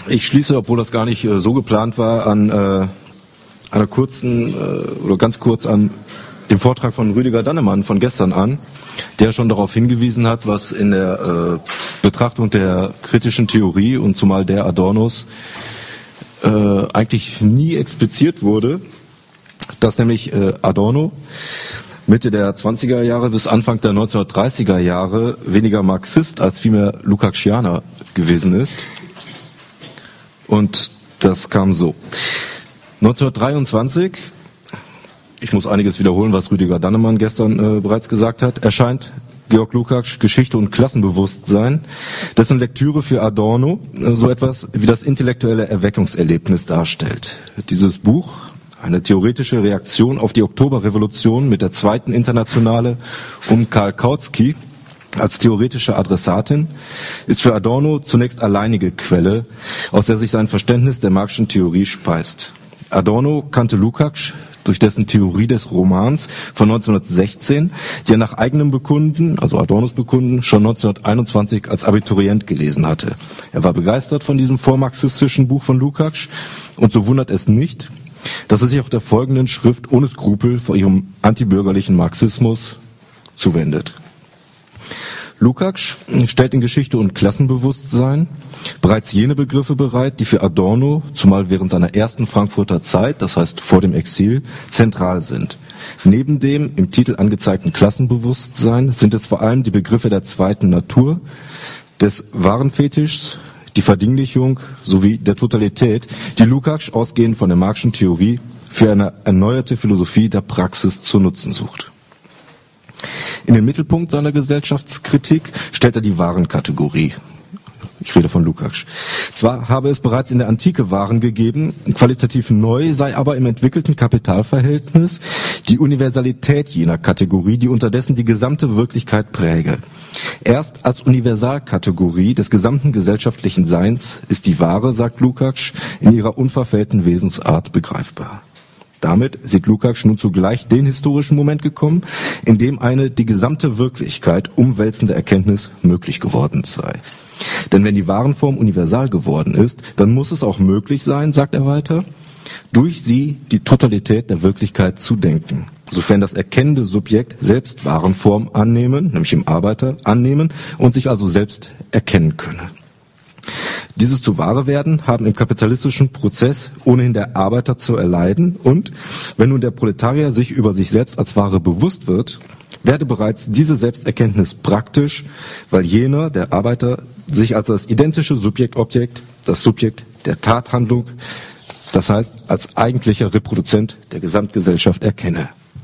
Ich schließe, obwohl das gar nicht so geplant war, an einer kurzen oder ganz kurz an dem Vortrag von Rüdiger Dannemann von gestern an, der schon darauf hingewiesen hat, was in der Betrachtung der kritischen Theorie und zumal der Adornos eigentlich nie expliziert wurde, dass nämlich Adorno Mitte der 20er Jahre bis Anfang der 1930er Jahre weniger Marxist als vielmehr Lukácsianer gewesen ist. Und das kam so. 1923, ich muss einiges wiederholen, was Rüdiger Dannemann gestern bereits gesagt hat, erscheint Georg Lukács Geschichte und Klassenbewusstsein, dessen Lektüre für Adorno so etwas wie das intellektuelle Erweckungserlebnis darstellt. Dieses Buch, eine theoretische Reaktion auf die Oktoberrevolution mit der Zweiten Internationale um Karl Kautsky als theoretische Adressatin, ist für Adorno zunächst alleinige Quelle, aus der sich sein Verständnis der Marxischen Theorie speist. Adorno kannte Lukács durch dessen Theorie des Romans von 1916, die er nach eigenem Bekunden, also Adornos Bekunden, schon 1921 als Abiturient gelesen hatte. Er war begeistert von diesem vormarxistischen Buch von Lukács und so wundert es nicht, dass er sich auch der folgenden Schrift ohne Skrupel vor ihrem antibürgerlichen Marxismus zuwendet. Lukács stellt in Geschichte und Klassenbewusstsein bereits jene Begriffe bereit, die für Adorno, zumal während seiner ersten Frankfurter Zeit, das heißt vor dem Exil, zentral sind. Neben dem im Titel angezeigten Klassenbewusstsein sind es vor allem die Begriffe der zweiten Natur, des Warenfetischs, die Verdinglichung sowie der Totalität, die Lukács ausgehend von der Marxischen Theorie für eine erneuerte Philosophie der Praxis zu nutzen sucht. In den Mittelpunkt seiner Gesellschaftskritik stellt er die Warenkategorie. Ich rede von Lukács. Zwar habe es bereits in der Antike Waren gegeben, qualitativ neu sei aber im entwickelten Kapitalverhältnis die Universalität jener Kategorie, die unterdessen die gesamte Wirklichkeit präge. Erst als Universalkategorie des gesamten gesellschaftlichen Seins ist die Ware, sagt Lukács, in ihrer unverfällten Wesensart begreifbar. Damit sieht Lukács nun zugleich den historischen Moment gekommen, in dem eine die gesamte Wirklichkeit umwälzende Erkenntnis möglich geworden sei. Denn wenn die Warenform universal geworden ist, dann muss es auch möglich sein, sagt er weiter, durch sie die Totalität der Wirklichkeit zu denken. Sofern das erkennende Subjekt selbst Warenform annehmen, nämlich im Arbeiter annehmen und sich also selbst erkennen könne. Dieses zu Ware werden haben im kapitalistischen Prozess ohnehin der Arbeiter zu erleiden und wenn nun der Proletarier sich über sich selbst als Ware bewusst wird, werde bereits diese Selbsterkenntnis praktisch, weil jener, der Arbeiter, sich als das identische Subjekt-Objekt, das Subjekt der Tathandlung, das heißt als eigentlicher Reproduzent der Gesamtgesellschaft erkenne.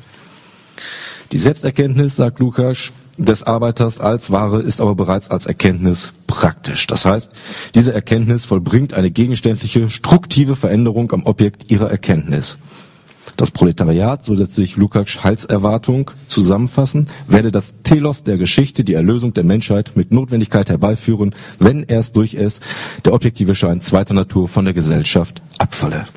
Die Selbsterkenntnis, sagt Lukács, des Arbeiters als Ware ist aber bereits als Erkenntnis praktisch. Das heißt, diese Erkenntnis vollbringt eine gegenständliche, struktive Veränderung am Objekt ihrer Erkenntnis. Das Proletariat, so lässt sich Lukács' Heilserwartung zusammenfassen, werde das Telos der Geschichte, die Erlösung der Menschheit mit Notwendigkeit herbeiführen, wenn erst durch es der objektive Schein zweiter Natur von der Gesellschaft abfalle.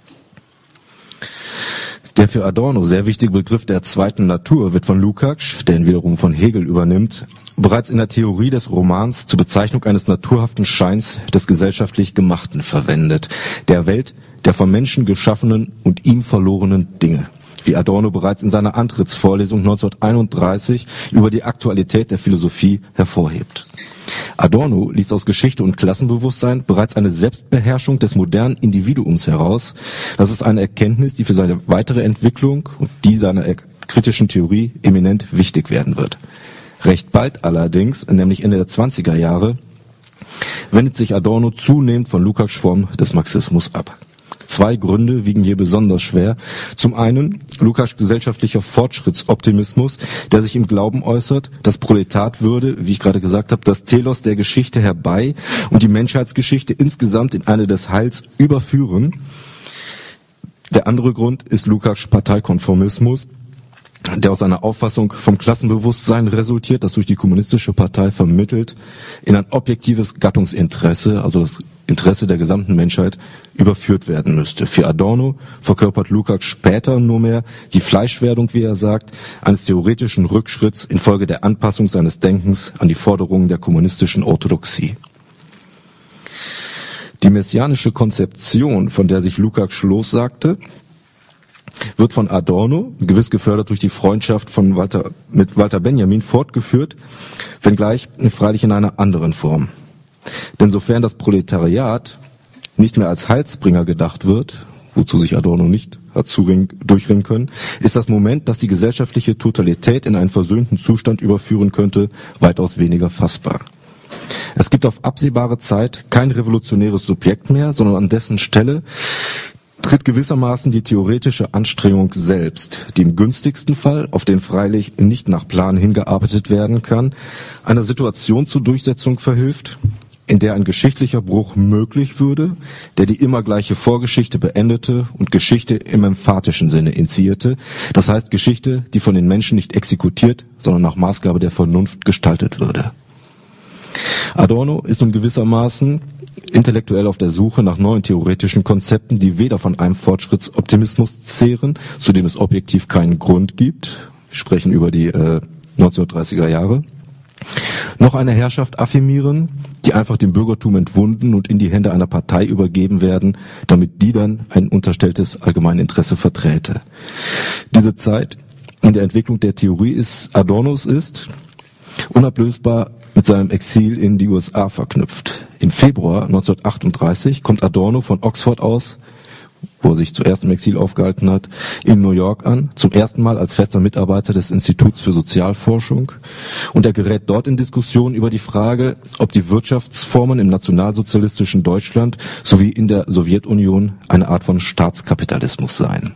Der für Adorno sehr wichtige Begriff der zweiten Natur wird von Lukács, der ihn wiederum von Hegel übernimmt, bereits in der Theorie des Romans zur Bezeichnung eines naturhaften Scheins des gesellschaftlich Gemachten verwendet, der Welt der vom Menschen geschaffenen und ihm verlorenen Dinge, wie Adorno bereits in seiner Antrittsvorlesung 1931 über die Aktualität der Philosophie hervorhebt. Adorno liest aus Geschichte und Klassenbewusstsein bereits eine Selbstbeherrschung des modernen Individuums heraus. Das ist eine Erkenntnis, die für seine weitere Entwicklung und die seiner kritischen Theorie eminent wichtig werden wird. Recht bald allerdings, nämlich Ende der 20er Jahre, wendet sich Adorno zunehmend von Lukács' Form des Marxismus ab. Zwei Gründe wiegen hier besonders schwer. Zum einen Lukács' gesellschaftlicher Fortschrittsoptimismus, der sich im Glauben äußert, das Proletat würde, wie ich gerade gesagt habe, das Telos der Geschichte herbei und die Menschheitsgeschichte insgesamt in eine des Heils überführen. Der andere Grund ist Lukács' Parteikonformismus, der aus einer Auffassung vom Klassenbewusstsein resultiert, das durch die kommunistische Partei vermittelt, in ein objektives Gattungsinteresse, also das Interesse der gesamten Menschheit, überführt werden müsste. Für Adorno verkörpert Lukács später nur mehr die Fleischwerdung, wie er sagt, eines theoretischen Rückschritts infolge der Anpassung seines Denkens an die Forderungen der kommunistischen Orthodoxie. Die messianische Konzeption, von der sich Lukács lossagte, wird von Adorno, gewiss gefördert durch die Freundschaft mit Walter Benjamin, fortgeführt, wenngleich freilich in einer anderen Form. Denn sofern das Proletariat nicht mehr als Heilsbringer gedacht wird, wozu sich Adorno nicht hat durchringen können, ist das Moment, das die gesellschaftliche Totalität in einen versöhnten Zustand überführen könnte, weitaus weniger fassbar. Es gibt auf absehbare Zeit kein revolutionäres Subjekt mehr, sondern an dessen Stelle tritt gewissermaßen die theoretische Anstrengung selbst, die im günstigsten Fall, auf den freilich nicht nach Plan hingearbeitet werden kann, einer Situation zur Durchsetzung verhilft, in der ein geschichtlicher Bruch möglich würde, der die immer gleiche Vorgeschichte beendete und Geschichte im emphatischen Sinne initiierte, das heißt Geschichte, die von den Menschen nicht exekutiert, sondern nach Maßgabe der Vernunft gestaltet würde. Adorno ist nun gewissermaßen intellektuell auf der Suche nach neuen theoretischen Konzepten, die weder von einem Fortschrittsoptimismus zehren, zu dem es objektiv keinen Grund gibt, wir sprechen über die 1930er Jahre, noch eine Herrschaft affirmieren, die einfach dem Bürgertum entwunden und in die Hände einer Partei übergeben werden, damit die dann ein unterstelltes Allgemeininteresse verträte. Diese Zeit in der Entwicklung der Theorie Adornos ist unablösbar mit seinem Exil in die USA verknüpft. Im Februar 1938 kommt Adorno von Oxford aus, wo er sich zuerst im Exil aufgehalten hat, in New York an, zum ersten Mal als fester Mitarbeiter des Instituts für Sozialforschung. Und er gerät dort in Diskussion über die Frage, ob die Wirtschaftsformen im nationalsozialistischen Deutschland sowie in der Sowjetunion eine Art von Staatskapitalismus seien.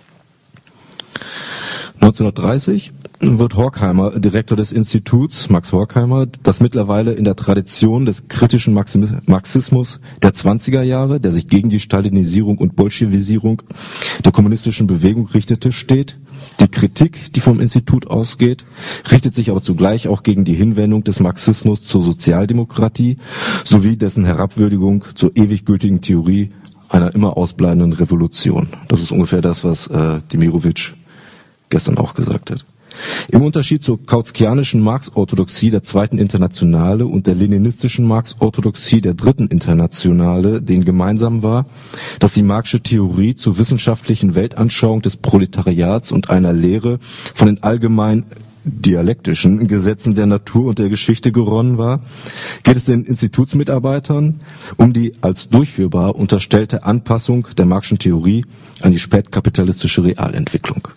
1930 wird Horkheimer Direktor des Instituts, Max Horkheimer, das mittlerweile in der Tradition des kritischen Marxismus der 20er Jahre, der sich gegen die Stalinisierung und Bolschewisierung der kommunistischen Bewegung richtete, steht. Die Kritik, die vom Institut ausgeht, richtet sich aber zugleich auch gegen die Hinwendung des Marxismus zur Sozialdemokratie sowie dessen Herabwürdigung zur ewig gültigen Theorie einer immer ausbleibenden Revolution. Das ist ungefähr das, was Demirovic gestern auch gesagt hat. Im Unterschied zur kautskianischen Marx-Orthodoxie der Zweiten Internationale und der leninistischen Marx-Orthodoxie der Dritten Internationale, denen gemeinsam war, dass die Marxische Theorie zur wissenschaftlichen Weltanschauung des Proletariats und einer Lehre von den allgemein dialektischen Gesetzen der Natur und der Geschichte geronnen war, geht es den Institutsmitarbeitern um die als durchführbar unterstellte Anpassung der Marxischen Theorie an die spätkapitalistische Realentwicklung.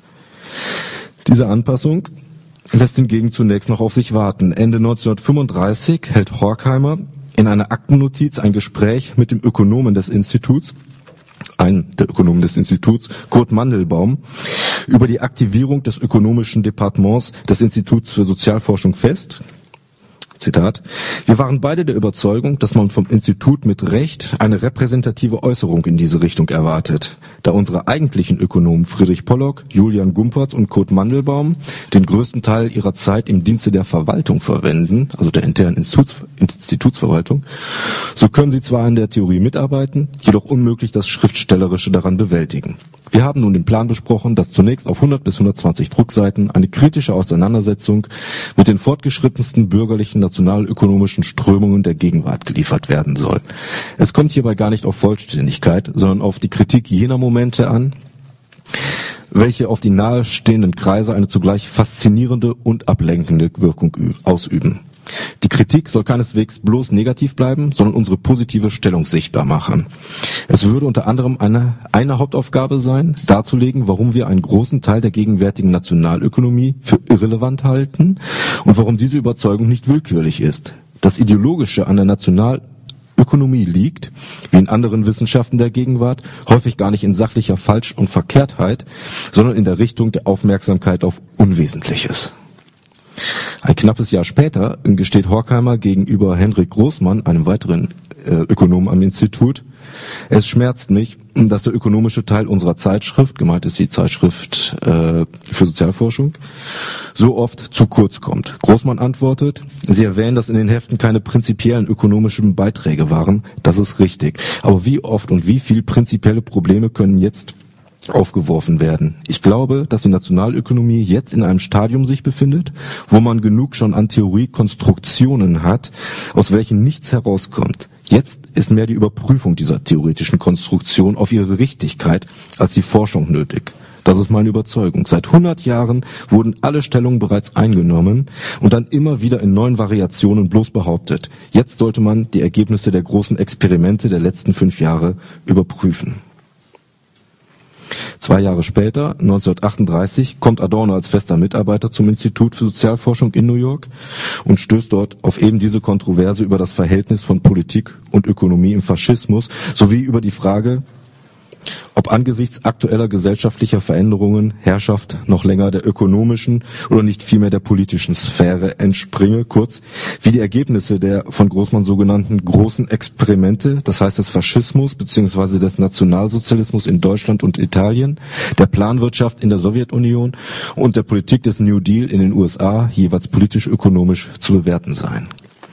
Diese Anpassung lässt hingegen zunächst noch auf sich warten. Ende 1935 hält Horkheimer in einer Aktennotiz ein Gespräch mit dem Ökonomen des Instituts, einen der Ökonomen des Instituts, Kurt Mandelbaum, über die Aktivierung des ökonomischen Departements des Instituts für Sozialforschung fest. Zitat: Wir waren beide der Überzeugung, dass man vom Institut mit Recht eine repräsentative Äußerung in diese Richtung erwartet. Da unsere eigentlichen Ökonomen Friedrich Pollock, Julian Gumperz und Kurt Mandelbaum den größten Teil ihrer Zeit im Dienste der Verwaltung verwenden, also der internen Institutsverwaltung, so können sie zwar an der Theorie mitarbeiten, jedoch unmöglich das Schriftstellerische daran bewältigen. Wir haben nun den Plan besprochen, dass zunächst auf 100 bis 120 Druckseiten eine kritische Auseinandersetzung mit den fortgeschrittensten bürgerlichen nationalökonomischen Strömungen der Gegenwart geliefert werden soll. Es kommt hierbei gar nicht auf Vollständigkeit, sondern auf die Kritik jener Momente an, welche auf die nahestehenden Kreise eine zugleich faszinierende und ablenkende Wirkung ausüben. Die Kritik soll keineswegs bloß negativ bleiben, sondern unsere positive Stellung sichtbar machen. Es würde unter anderem eine Hauptaufgabe sein, darzulegen, warum wir einen großen Teil der gegenwärtigen Nationalökonomie für irrelevant halten und warum diese Überzeugung nicht willkürlich ist. Das Ideologische an der Nationalökonomie liegt, wie in anderen Wissenschaften der Gegenwart, häufig gar nicht in sachlicher Falsch- und Verkehrtheit, sondern in der Richtung der Aufmerksamkeit auf Unwesentliches. Ein knappes Jahr später gesteht Horkheimer gegenüber Henrik Großmann, einem weiteren Ökonom am Institut: Es schmerzt mich, dass der ökonomische Teil unserer Zeitschrift, gemeint ist die Zeitschrift für Sozialforschung, so oft zu kurz kommt. Großmann antwortet: Sie erwähnen, dass in den Heften keine prinzipiellen ökonomischen Beiträge waren. Das ist richtig. Aber wie oft und wie viel prinzipielle Probleme können jetzt aufgeworfen werden? Ich glaube, dass die Nationalökonomie jetzt in einem Stadium sich befindet, wo man genug schon an Theoriekonstruktionen hat, aus welchen nichts herauskommt. Jetzt ist mehr die Überprüfung dieser theoretischen Konstruktion auf ihre Richtigkeit als die Forschung nötig. Das ist meine Überzeugung. Seit 100 Jahren wurden alle Stellungen bereits eingenommen und dann immer wieder in neuen Variationen bloß behauptet. Jetzt sollte man die Ergebnisse der großen Experimente der letzten 5 Jahre überprüfen. 2 Jahre später, 1938, kommt Adorno als fester Mitarbeiter zum Institut für Sozialforschung in New York und stößt dort auf eben diese Kontroverse über das Verhältnis von Politik und Ökonomie im Faschismus sowie über die Frage, ob angesichts aktueller gesellschaftlicher Veränderungen Herrschaft noch länger der ökonomischen oder nicht vielmehr der politischen Sphäre entspringe, kurz wie die Ergebnisse der von Großmann sogenannten großen Experimente, das heißt des Faschismus bzw. des Nationalsozialismus in Deutschland und Italien, der Planwirtschaft in der Sowjetunion und der Politik des New Deal in den USA jeweils politisch-ökonomisch zu bewerten seien.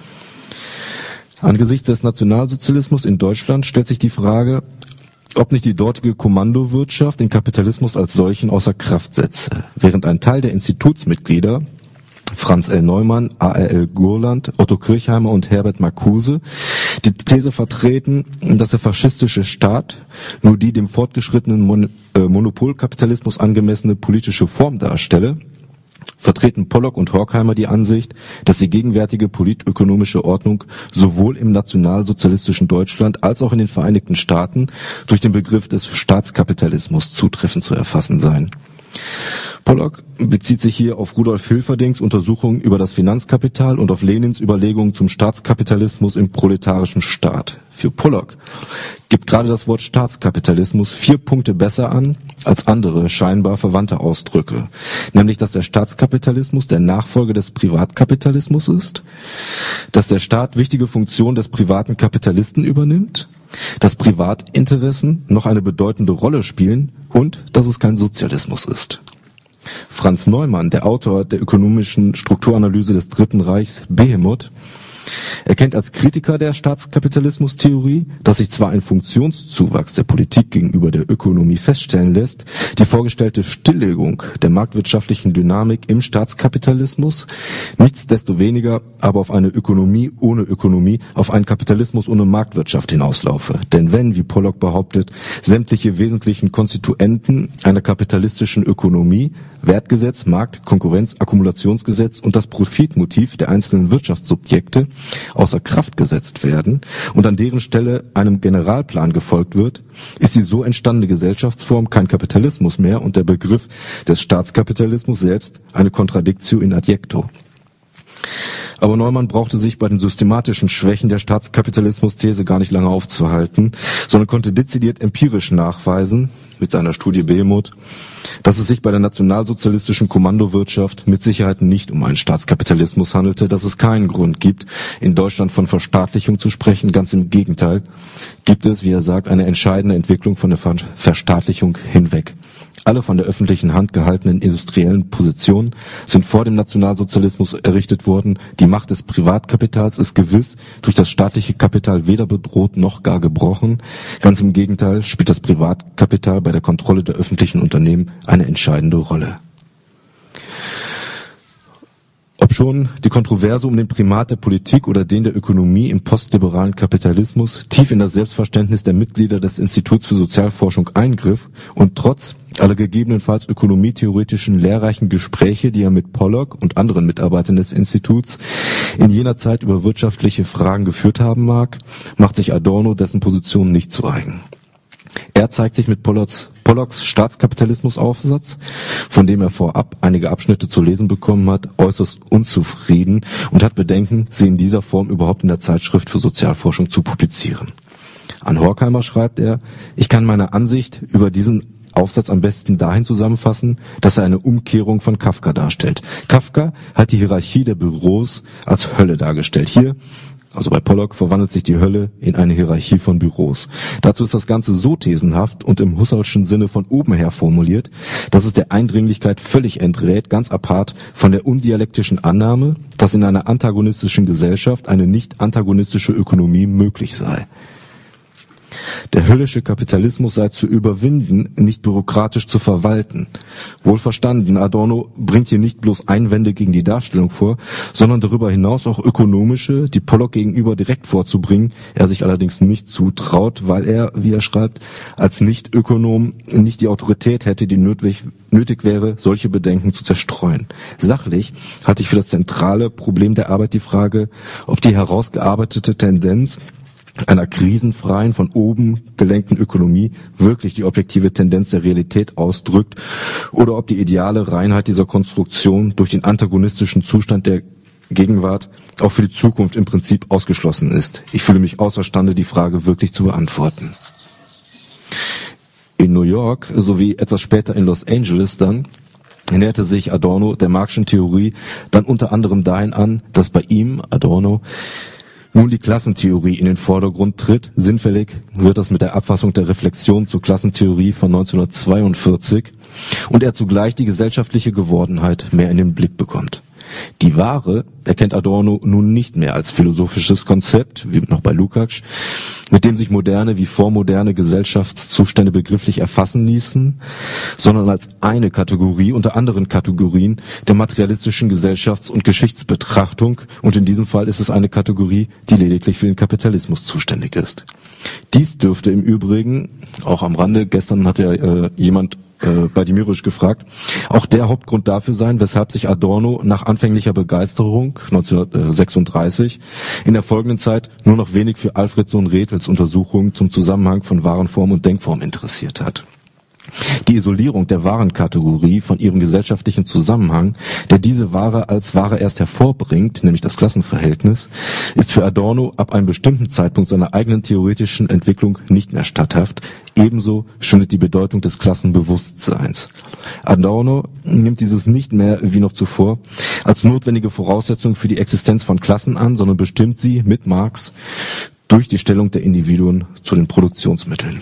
Angesichts des Nationalsozialismus in Deutschland stellt sich die Frage, ob nicht die dortige Kommandowirtschaft den Kapitalismus als solchen außer Kraft setze, während ein Teil der Institutsmitglieder, Franz L. Neumann, A.R.L. Gurland, Otto Kirchheimer und Herbert Marcuse, die These vertreten, dass der faschistische Staat nur die dem fortgeschrittenen Monopolkapitalismus angemessene politische Form darstelle, vertreten Pollock und Horkheimer die Ansicht, dass die gegenwärtige politökonomische Ordnung sowohl im nationalsozialistischen Deutschland als auch in den Vereinigten Staaten durch den Begriff des Staatskapitalismus zutreffend zu erfassen seien. Pollock bezieht sich hier auf Rudolf Hilferdings Untersuchungen über das Finanzkapital und auf Lenins Überlegungen zum Staatskapitalismus im proletarischen Staat. Für Pollock gibt gerade das Wort Staatskapitalismus 4 Punkte besser an als andere scheinbar verwandte Ausdrücke, nämlich dass der Staatskapitalismus der Nachfolger des Privatkapitalismus ist, dass der Staat wichtige Funktionen des privaten Kapitalisten übernimmt, dass Privatinteressen noch eine bedeutende Rolle spielen und dass es kein Sozialismus ist. Franz Neumann, der Autor der ökonomischen Strukturanalyse des Dritten Reichs Behemoth, erkennt als Kritiker der Staatskapitalismustheorie, dass sich zwar ein Funktionszuwachs der Politik gegenüber der Ökonomie feststellen lässt, die vorgestellte Stilllegung der marktwirtschaftlichen Dynamik im Staatskapitalismus nichtsdestoweniger aber auf eine Ökonomie ohne Ökonomie, auf einen Kapitalismus ohne Marktwirtschaft hinauslaufe. Denn wenn, wie Pollock behauptet, sämtliche wesentlichen Konstituenten einer kapitalistischen Ökonomie, Wertgesetz, Markt, Konkurrenz, Akkumulationsgesetz und das Profitmotiv der einzelnen Wirtschaftssubjekte außer Kraft gesetzt werden und an deren Stelle einem Generalplan gefolgt wird, ist die so entstandene Gesellschaftsform kein Kapitalismus mehr und der Begriff des Staatskapitalismus selbst eine Contradictio in adjecto. Aber Neumann brauchte sich bei den systematischen Schwächen der Staatskapitalismus-These gar nicht lange aufzuhalten, sondern konnte dezidiert empirisch nachweisen, mit seiner Studie Behemoth, dass es sich bei der nationalsozialistischen Kommandowirtschaft mit Sicherheit nicht um einen Staatskapitalismus handelte, dass es keinen Grund gibt, in Deutschland von Verstaatlichung zu sprechen. Ganz im Gegenteil gibt es, wie er sagt, eine entscheidende Entwicklung von der Verstaatlichung hinweg. Alle von der öffentlichen Hand gehaltenen industriellen Positionen sind vor dem Nationalsozialismus errichtet worden. Die Macht des Privatkapitals ist gewiss durch das staatliche Kapital weder bedroht noch gar gebrochen. Ganz im Gegenteil spielt das Privatkapital bei der Kontrolle der öffentlichen Unternehmen eine entscheidende Rolle. Obschon die Kontroverse um den Primat der Politik oder den der Ökonomie im postliberalen Kapitalismus tief in das Selbstverständnis der Mitglieder des Instituts für Sozialforschung eingriff und trotz aller gegebenenfalls ökonomietheoretischen lehrreichen Gespräche, die er mit Pollock und anderen Mitarbeitern des Instituts in jener Zeit über wirtschaftliche Fragen geführt haben mag, macht sich Adorno dessen Position nicht zu eigen. Er zeigt sich mit Pollocks Staatskapitalismusaufsatz, von dem er vorab einige Abschnitte zu lesen bekommen hat, äußerst unzufrieden und hat Bedenken, sie in dieser Form überhaupt in der Zeitschrift für Sozialforschung zu publizieren. An Horkheimer schreibt er, ich kann meine Ansicht über diesen Aufsatz am besten dahin zusammenfassen, dass er eine Umkehrung von Kafka darstellt. Kafka hat die Hierarchie der Büros als Hölle dargestellt. Hier, also bei Pollock, verwandelt sich die Hölle in eine Hierarchie von Büros. Dazu ist das Ganze so thesenhaft und im Husserlschen Sinne von oben her formuliert, dass es der Eindringlichkeit völlig enträt, ganz apart von der undialektischen Annahme, dass in einer antagonistischen Gesellschaft eine nicht antagonistische Ökonomie möglich sei. Der höllische Kapitalismus sei zu überwinden, nicht bürokratisch zu verwalten. Wohlverstanden, Adorno bringt hier nicht bloß Einwände gegen die Darstellung vor, sondern darüber hinaus auch ökonomische, die Pollock gegenüber direkt vorzubringen, er sich allerdings nicht zutraut, weil er, wie er schreibt, als Nicht-Ökonom nicht die Autorität hätte, die nötig wäre, solche Bedenken zu zerstreuen. Sachlich halte ich für das zentrale Problem der Arbeit die Frage, ob die herausgearbeitete Tendenz einer krisenfreien, von oben gelenkten Ökonomie wirklich die objektive Tendenz der Realität ausdrückt oder ob die ideale Reinheit dieser Konstruktion durch den antagonistischen Zustand der Gegenwart auch für die Zukunft im Prinzip ausgeschlossen ist. Ich fühle mich außerstande, die Frage wirklich zu beantworten. In New York sowie etwas später in Los Angeles dann näherte sich Adorno der Marxischen Theorie dann unter anderem dahin an, dass bei ihm, Adorno, nun die Klassentheorie in den Vordergrund tritt. Sinnfällig wird das mit der Abfassung der Reflexion zur Klassentheorie von 1942 und er zugleich die gesellschaftliche Gewordenheit mehr in den Blick bekommt. Die Ware erkennt Adorno nun nicht mehr als philosophisches Konzept, wie noch bei Lukács, mit dem sich moderne wie vormoderne Gesellschaftszustände begrifflich erfassen ließen, sondern als eine Kategorie unter anderen Kategorien der materialistischen Gesellschafts- und Geschichtsbetrachtung, und in diesem Fall ist es eine Kategorie, die lediglich für den Kapitalismus zuständig ist. Dies dürfte im Übrigen, auch am Rande, gestern hat ja jemand bei Dimirisch gefragt, auch der Hauptgrund dafür sein, weshalb sich Adorno nach anfänglicher Begeisterung 1936 in der folgenden Zeit nur noch wenig für Alfred Sohn-Rethels Untersuchungen zum Zusammenhang von Warenform und Denkform interessiert hat. Die Isolierung der Warenkategorie von ihrem gesellschaftlichen Zusammenhang, der diese Ware als Ware erst hervorbringt, nämlich das Klassenverhältnis, ist für Adorno ab einem bestimmten Zeitpunkt seiner eigenen theoretischen Entwicklung nicht mehr statthaft. Ebenso schwindet die Bedeutung des Klassenbewusstseins. Adorno nimmt dieses nicht mehr, wie noch zuvor, als notwendige Voraussetzung für die Existenz von Klassen an, sondern bestimmt sie mit Marx durch die Stellung der Individuen zu den Produktionsmitteln.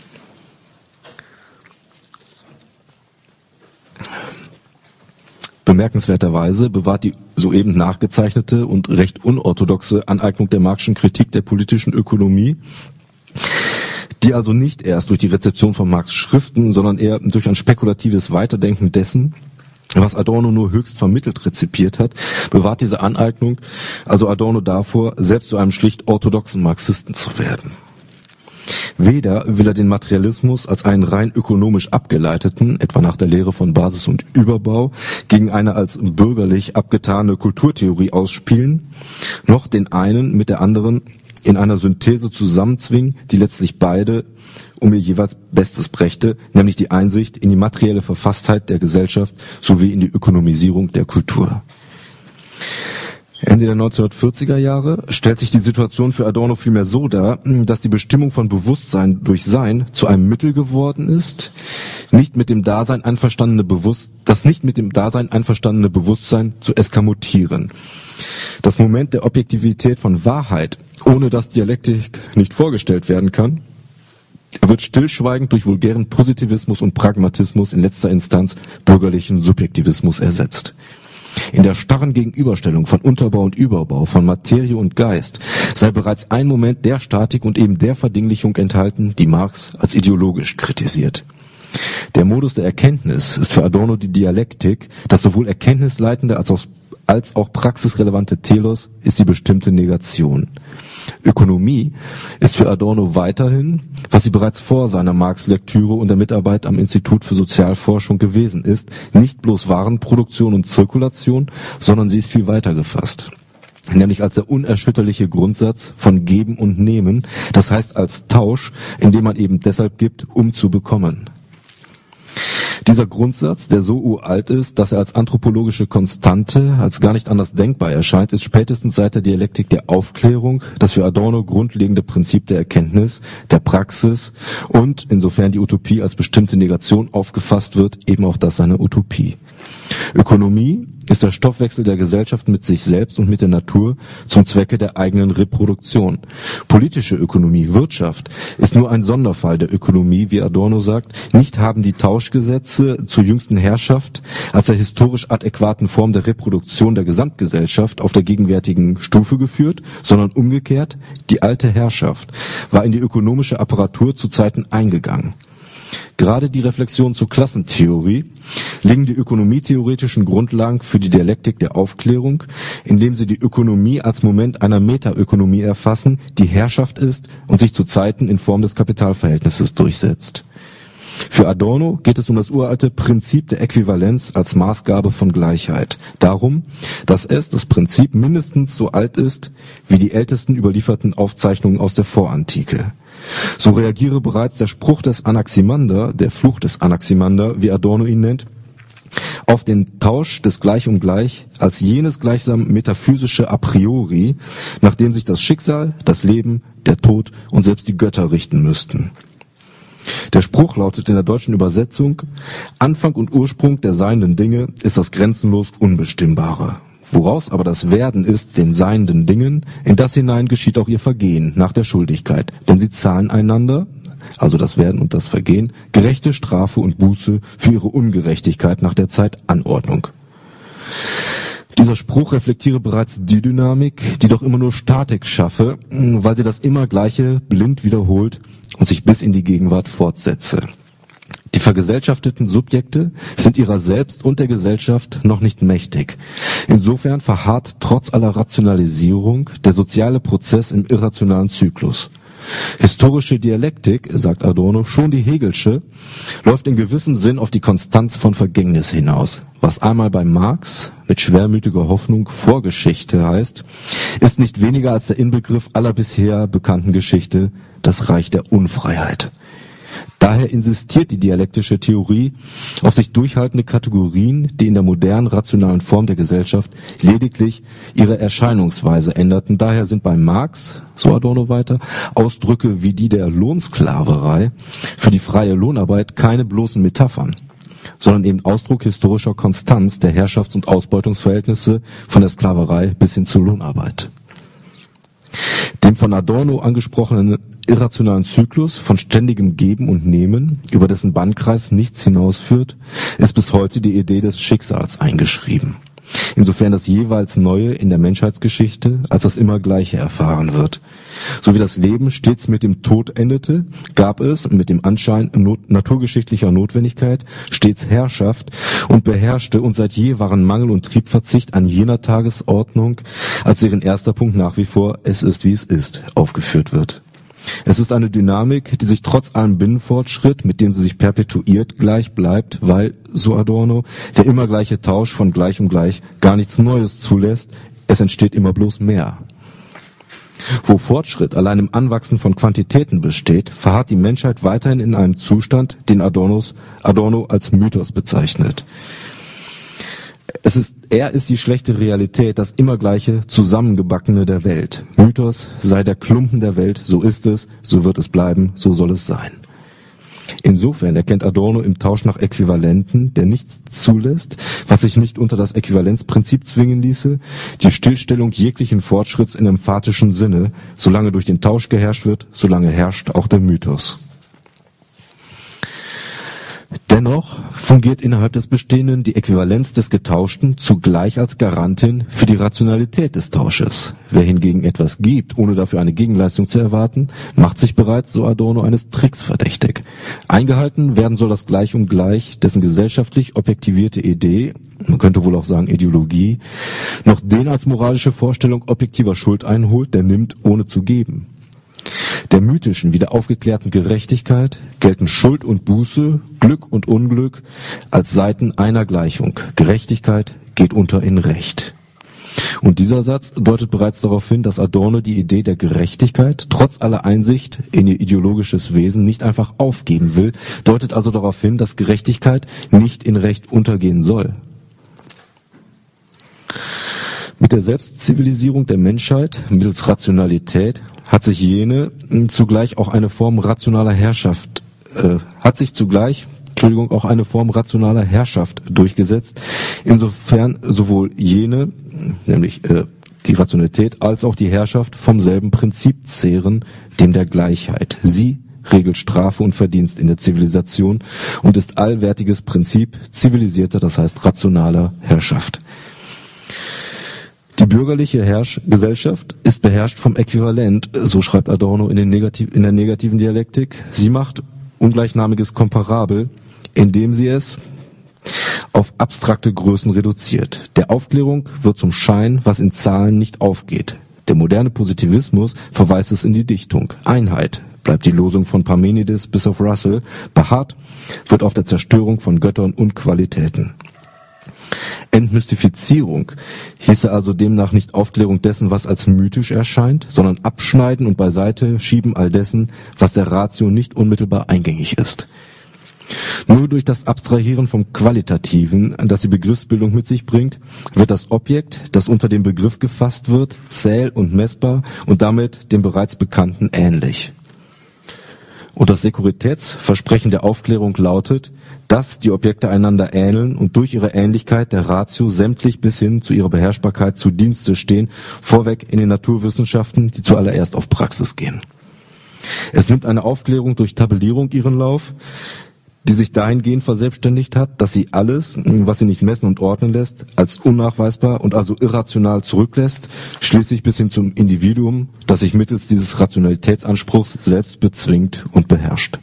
Bemerkenswerterweise bewahrt die soeben nachgezeichnete und recht unorthodoxe Aneignung der Marxischen Kritik der politischen Ökonomie, die also nicht erst durch die Rezeption von Marx' Schriften, sondern eher durch ein spekulatives Weiterdenken dessen, was Adorno nur höchst vermittelt rezipiert hat, bewahrt diese Aneignung also Adorno davor, selbst zu einem schlicht orthodoxen Marxisten zu werden. Weder will er den Materialismus als einen rein ökonomisch abgeleiteten, etwa nach der Lehre von Basis und Überbau, gegen eine als bürgerlich abgetane Kulturtheorie ausspielen, noch den einen mit der anderen in einer Synthese zusammenzwingen, die letztlich beide um ihr jeweils Bestes brächte, nämlich die Einsicht in die materielle Verfasstheit der Gesellschaft sowie in die Ökonomisierung der Kultur. Ende der 1940er Jahre stellt sich die Situation für Adorno vielmehr so dar, dass die Bestimmung von Bewusstsein durch Sein zu einem Mittel geworden ist, das nicht mit dem Dasein einverstandene Bewusstsein zu eskamotieren. Das Moment der Objektivität von Wahrheit, ohne dass Dialektik nicht vorgestellt werden kann, wird stillschweigend durch vulgären Positivismus und Pragmatismus, in letzter Instanz bürgerlichen Subjektivismus ersetzt. In der starren Gegenüberstellung von Unterbau und Überbau, von Materie und Geist, sei bereits ein Moment der Statik und eben der Verdinglichung enthalten, die Marx als ideologisch kritisiert. Der Modus der Erkenntnis ist für Adorno die Dialektik, das sowohl erkenntnisleitende als auch praxisrelevante Telos ist die bestimmte Negation. Ökonomie ist für Adorno weiterhin, was sie bereits vor seiner Marx-Lektüre und der Mitarbeit am Institut für Sozialforschung gewesen ist, nicht bloß Warenproduktion und Zirkulation, sondern sie ist viel weiter gefasst. Nämlich als der unerschütterliche Grundsatz von Geben und Nehmen, das heißt als Tausch, indem man eben deshalb gibt, um zu bekommen. Dieser Grundsatz, der so uralt ist, dass er als anthropologische Konstante, als gar nicht anders denkbar erscheint, ist spätestens seit der Dialektik der Aufklärung das für Adorno grundlegende Prinzip der Erkenntnis, der Praxis und, insofern die Utopie als bestimmte Negation aufgefasst wird, eben auch das seiner Utopie. Ökonomie ist der Stoffwechsel der Gesellschaft mit sich selbst und mit der Natur zum Zwecke der eigenen Reproduktion. Politische Ökonomie, Wirtschaft, ist nur ein Sonderfall der Ökonomie, wie Adorno sagt. Nicht haben die Tauschgesetze zur jüngsten Herrschaft als der historisch adäquaten Form der Reproduktion der Gesamtgesellschaft auf der gegenwärtigen Stufe geführt, sondern umgekehrt, die alte Herrschaft war in die ökonomische Apparatur zu Zeiten eingegangen. Gerade die Reflexion zur Klassentheorie legen die ökonomietheoretischen Grundlagen für die Dialektik der Aufklärung, indem sie die Ökonomie als Moment einer Metaökonomie erfassen, die Herrschaft ist und sich zu Zeiten in Form des Kapitalverhältnisses durchsetzt. Für Adorno geht es um das uralte Prinzip der Äquivalenz als Maßgabe von Gleichheit. Darum, dass das Prinzip mindestens so alt ist wie die ältesten überlieferten Aufzeichnungen aus der Vorantike. So reagiere bereits der Spruch des Anaximander, der Fluch des Anaximander, wie Adorno ihn nennt, auf den Tausch des Gleich um Gleich als jenes gleichsam metaphysische A priori, nach dem sich das Schicksal, das Leben, der Tod und selbst die Götter richten müssten. Der Spruch lautet in der deutschen Übersetzung: Anfang und Ursprung der seienden Dinge ist das grenzenlos Unbestimmbare. Woraus aber das Werden ist, den seienden Dingen, in das hinein geschieht auch ihr Vergehen nach der Schuldigkeit. Denn sie zahlen einander, also das Werden und das Vergehen, gerechte Strafe und Buße für ihre Ungerechtigkeit nach der Zeitanordnung. Dieser Spruch reflektiere bereits die Dynamik, die doch immer nur Statik schaffe, weil sie das immer Gleiche blind wiederholt und sich bis in die Gegenwart fortsetze. Die vergesellschafteten Subjekte sind ihrer selbst und der Gesellschaft noch nicht mächtig. Insofern verharrt trotz aller Rationalisierung der soziale Prozess im irrationalen Zyklus. Historische Dialektik, sagt Adorno, schon die Hegelsche, läuft in gewissem Sinn auf die Konstanz von Vergängnis hinaus. Was einmal bei Marx mit schwermütiger Hoffnung Vorgeschichte heißt, ist nicht weniger als der Inbegriff aller bisher bekannten Geschichte, das Reich der Unfreiheit. Daher insistiert die dialektische Theorie auf sich durchhaltende Kategorien, die in der modernen rationalen Form der Gesellschaft lediglich ihre Erscheinungsweise änderten. Daher sind bei Marx, so Adorno weiter, Ausdrücke wie die der Lohnsklaverei für die freie Lohnarbeit keine bloßen Metaphern, sondern eben Ausdruck historischer Konstanz der Herrschafts- und Ausbeutungsverhältnisse von der Sklaverei bis hin zur Lohnarbeit. Dem von Adorno angesprochenen irrationalen Zyklus von ständigem Geben und Nehmen, über dessen Bannkreis nichts hinausführt, ist bis heute die Idee des Schicksals eingeschrieben. Insofern das jeweils Neue in der Menschheitsgeschichte als das Immergleiche erfahren wird. So wie das Leben stets mit dem Tod endete, gab es mit dem Anschein naturgeschichtlicher Notwendigkeit stets Herrschaft und beherrschte, und seit je waren Mangel und Triebverzicht an jener Tagesordnung, als deren erster Punkt nach wie vor "Es ist, wie es ist" aufgeführt wird. Es ist eine Dynamik, die sich trotz allem Binnenfortschritt, mit dem sie sich perpetuiert, gleich bleibt, weil, so Adorno, der immer gleiche Tausch von Gleich um Gleich gar nichts Neues zulässt, es entsteht immer bloß mehr. Wo Fortschritt allein im Anwachsen von Quantitäten besteht, verharrt die Menschheit weiterhin in einem Zustand, den Adorno als Mythos bezeichnet. Er ist die schlechte Realität, das Immergleiche Zusammengebackene der Welt. Mythos sei der Klumpen der Welt, so ist es, so wird es bleiben, so soll es sein. Insofern erkennt Adorno im Tausch nach Äquivalenten, der nichts zulässt, was sich nicht unter das Äquivalenzprinzip zwingen ließe, die Stillstellung jeglichen Fortschritts in emphatischen Sinne. Solange durch den Tausch geherrscht wird, solange herrscht auch der Mythos. Dennoch fungiert innerhalb des Bestehenden die Äquivalenz des Getauschten zugleich als Garantin für die Rationalität des Tausches. Wer hingegen etwas gibt, ohne dafür eine Gegenleistung zu erwarten, macht sich bereits, so Adorno, eines Tricks verdächtig. Eingehalten werden soll das Gleich um Gleich, dessen gesellschaftlich objektivierte Idee, man könnte wohl auch sagen Ideologie, noch den als moralische Vorstellung objektiver Schuld einholt, der nimmt, ohne zu geben. Der mythischen wie der aufgeklärten Gerechtigkeit gelten Schuld und Buße, Glück und Unglück als Seiten einer Gleichung. Gerechtigkeit geht unter in Recht. Und dieser Satz deutet bereits darauf hin, dass Adorno die Idee der Gerechtigkeit trotz aller Einsicht in ihr ideologisches Wesen nicht einfach aufgeben will, deutet also darauf hin, dass Gerechtigkeit nicht in Recht untergehen soll. Mit der Selbstzivilisierung der Menschheit mittels Rationalität hat sich zugleich auch eine Form rationaler Herrschaft durchgesetzt, insofern sowohl jene, nämlich die Rationalität, als auch die Herrschaft vom selben Prinzip zehren, dem der Gleichheit. Sie regelt Strafe und Verdienst in der Zivilisation und ist allwärtiges Prinzip zivilisierter, das heißt rationaler Herrschaft. Die bürgerliche Gesellschaft ist beherrscht vom Äquivalent, so schreibt Adorno in der negativen Dialektik. Sie macht ungleichnamiges Komparabel, indem sie es auf abstrakte Größen reduziert. Der Aufklärung wird zum Schein, was in Zahlen nicht aufgeht. Der moderne Positivismus verweist es in die Dichtung. Einheit bleibt die Losung von Parmenides bis auf Russell. Beharrt wird auf der Zerstörung von Göttern und Qualitäten. Entmystifizierung hieße also demnach nicht Aufklärung dessen, was als mythisch erscheint, sondern Abschneiden und beiseite schieben all dessen, was der Ratio nicht unmittelbar eingängig ist. Nur durch das Abstrahieren vom Qualitativen, das die Begriffsbildung mit sich bringt, wird das Objekt, das unter dem Begriff gefasst wird, zähl- und messbar und damit dem bereits Bekannten ähnlich. Und das Sekuritätsversprechen der Aufklärung lautet, dass die Objekte einander ähneln und durch ihre Ähnlichkeit der Ratio sämtlich bis hin zu ihrer Beherrschbarkeit zu Dienste stehen, vorweg in den Naturwissenschaften, die zuallererst auf Praxis gehen. Es nimmt eine Aufklärung durch Tabellierung ihren Lauf, die sich dahingehend verselbstständigt hat, dass sie alles, was sie nicht messen und ordnen lässt, als unnachweisbar und also irrational zurücklässt, schließlich bis hin zum Individuum, das sich mittels dieses Rationalitätsanspruchs selbst bezwingt und beherrscht.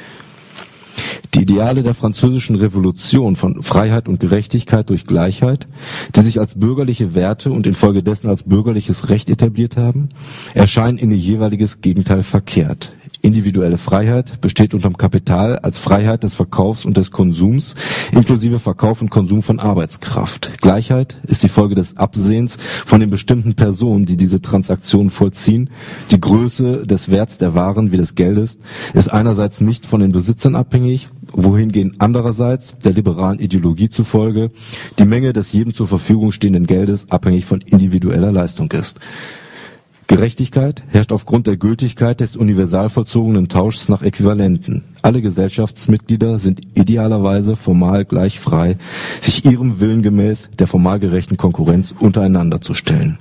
Die Ideale der französischen Revolution von Freiheit und Gerechtigkeit durch Gleichheit, die sich als bürgerliche Werte und infolgedessen als bürgerliches Recht etabliert haben, erscheinen in ihr jeweiliges Gegenteil verkehrt. Individuelle Freiheit besteht unterm Kapital als Freiheit des Verkaufs und des Konsums, inklusive Verkauf und Konsum von Arbeitskraft. Gleichheit ist die Folge des Absehens von den bestimmten Personen, die diese Transaktion vollziehen. Die Größe des Werts der Waren wie des Geldes ist einerseits nicht von den Besitzern abhängig, wohingegen andererseits, der liberalen Ideologie zufolge, die Menge des jedem zur Verfügung stehenden Geldes abhängig von individueller Leistung ist. Gerechtigkeit herrscht aufgrund der Gültigkeit des universal vollzogenen Tauschs nach Äquivalenten. Alle Gesellschaftsmitglieder sind idealerweise formal gleich frei, sich ihrem Willen gemäß der formal gerechten Konkurrenz untereinander zu stellen.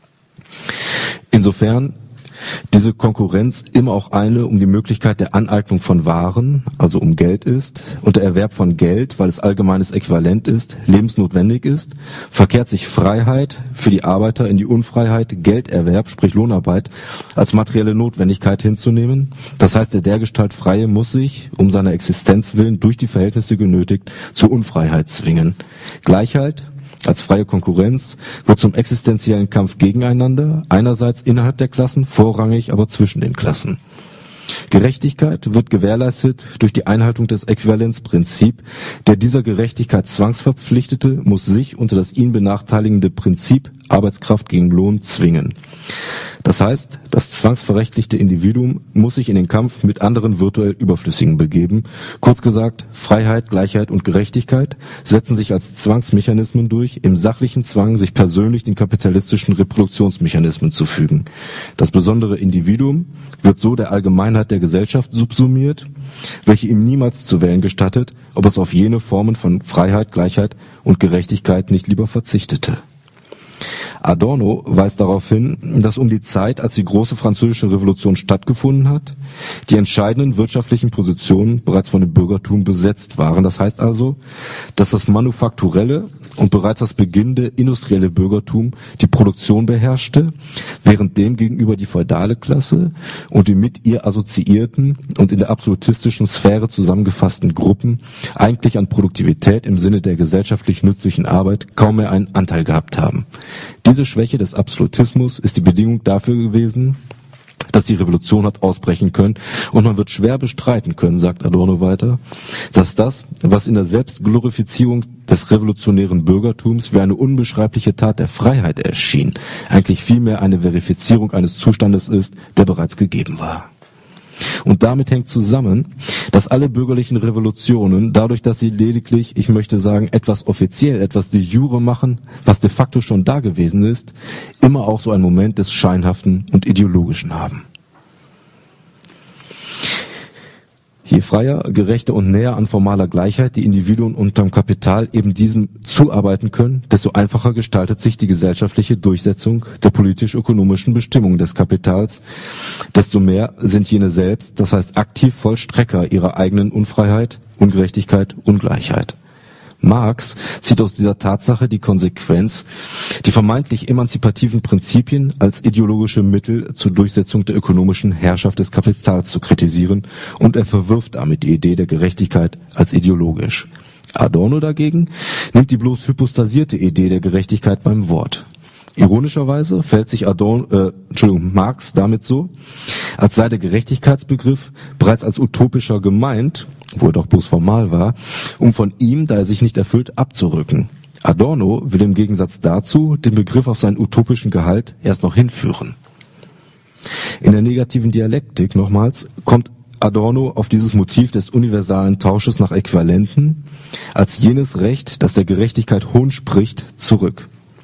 Insofern diese Konkurrenz immer auch eine um die Möglichkeit der Aneignung von Waren, also um Geld ist, und der Erwerb von Geld, weil es allgemeines Äquivalent ist, lebensnotwendig ist, verkehrt sich Freiheit für die Arbeiter in die Unfreiheit, Gelderwerb, sprich Lohnarbeit, als materielle Notwendigkeit hinzunehmen. Das heißt, der dergestalt Freie muss sich, um seiner Existenz willen, durch die Verhältnisse genötigt, zur Unfreiheit zwingen. Gleichheit als freie Konkurrenz wird zum existenziellen Kampf gegeneinander, einerseits innerhalb der Klassen, vorrangig aber zwischen den Klassen. Gerechtigkeit wird gewährleistet durch die Einhaltung des Äquivalenzprinzips. Der dieser Gerechtigkeit Zwangsverpflichtete muss sich unter das ihn benachteiligende Prinzip Arbeitskraft gegen Lohn zwingen. Das heißt, das zwangsverrechtlichte Individuum muss sich in den Kampf mit anderen virtuell Überflüssigen begeben. Kurz gesagt, Freiheit, Gleichheit und Gerechtigkeit setzen sich als Zwangsmechanismen durch, im sachlichen Zwang, sich persönlich den kapitalistischen Reproduktionsmechanismen zu fügen. Das besondere Individuum wird so der Allgemeinheit der Gesellschaft subsumiert, welche ihm niemals zu wählen gestattet, ob es auf jene Formen von Freiheit, Gleichheit und Gerechtigkeit nicht lieber verzichtete. Adorno weist darauf hin, dass um die Zeit, als die große französische Revolution stattgefunden hat, die entscheidenden wirtschaftlichen Positionen bereits von dem Bürgertum besetzt waren. Das heißt also, dass das manufakturelle und bereits das beginnende industrielle Bürgertum die Produktion beherrschte, während dem gegenüber die feudale Klasse und die mit ihr assoziierten und in der absolutistischen Sphäre zusammengefassten Gruppen eigentlich an Produktivität im Sinne der gesellschaftlich nützlichen Arbeit kaum mehr einen Anteil gehabt haben. Diese Schwäche des Absolutismus ist die Bedingung dafür gewesen, dass die Revolution hat ausbrechen können, und man wird schwer bestreiten können, sagt Adorno weiter, dass das, was in der Selbstglorifizierung des revolutionären Bürgertums wie eine unbeschreibliche Tat der Freiheit erschien, eigentlich vielmehr eine Verifizierung eines Zustandes ist, der bereits gegeben war. Und damit hängt zusammen, dass alle bürgerlichen Revolutionen, dadurch, dass sie lediglich, ich möchte sagen, etwas offiziell, etwas de jure machen, was de facto schon da gewesen ist, immer auch so einen Moment des Scheinhaften und Ideologischen haben. Je freier, gerechter und näher an formaler Gleichheit die Individuen unterm Kapital eben diesem zuarbeiten können, desto einfacher gestaltet sich die gesellschaftliche Durchsetzung der politisch-ökonomischen Bestimmungen des Kapitals, desto mehr sind jene selbst, das heißt aktiv Vollstrecker ihrer eigenen Unfreiheit, Ungerechtigkeit, Ungleichheit. Marx zieht aus dieser Tatsache die Konsequenz, die vermeintlich emanzipativen Prinzipien als ideologische Mittel zur Durchsetzung der ökonomischen Herrschaft des Kapitals zu kritisieren, und er verwirft damit die Idee der Gerechtigkeit als ideologisch. Adorno dagegen nimmt die bloß hypostasierte Idee der Gerechtigkeit beim Wort. Ironischerweise fällt sich Marx damit so, als sei der Gerechtigkeitsbegriff bereits als utopischer gemeint, wo er doch bloß formal war, um von ihm, da er sich nicht erfüllt, abzurücken. Adorno will im Gegensatz dazu den Begriff auf seinen utopischen Gehalt erst noch hinführen. In der negativen Dialektik, nochmals, kommt Adorno auf dieses Motiv des universalen Tausches nach Äquivalenten als jenes Recht, das der Gerechtigkeit Hohn spricht, zurück.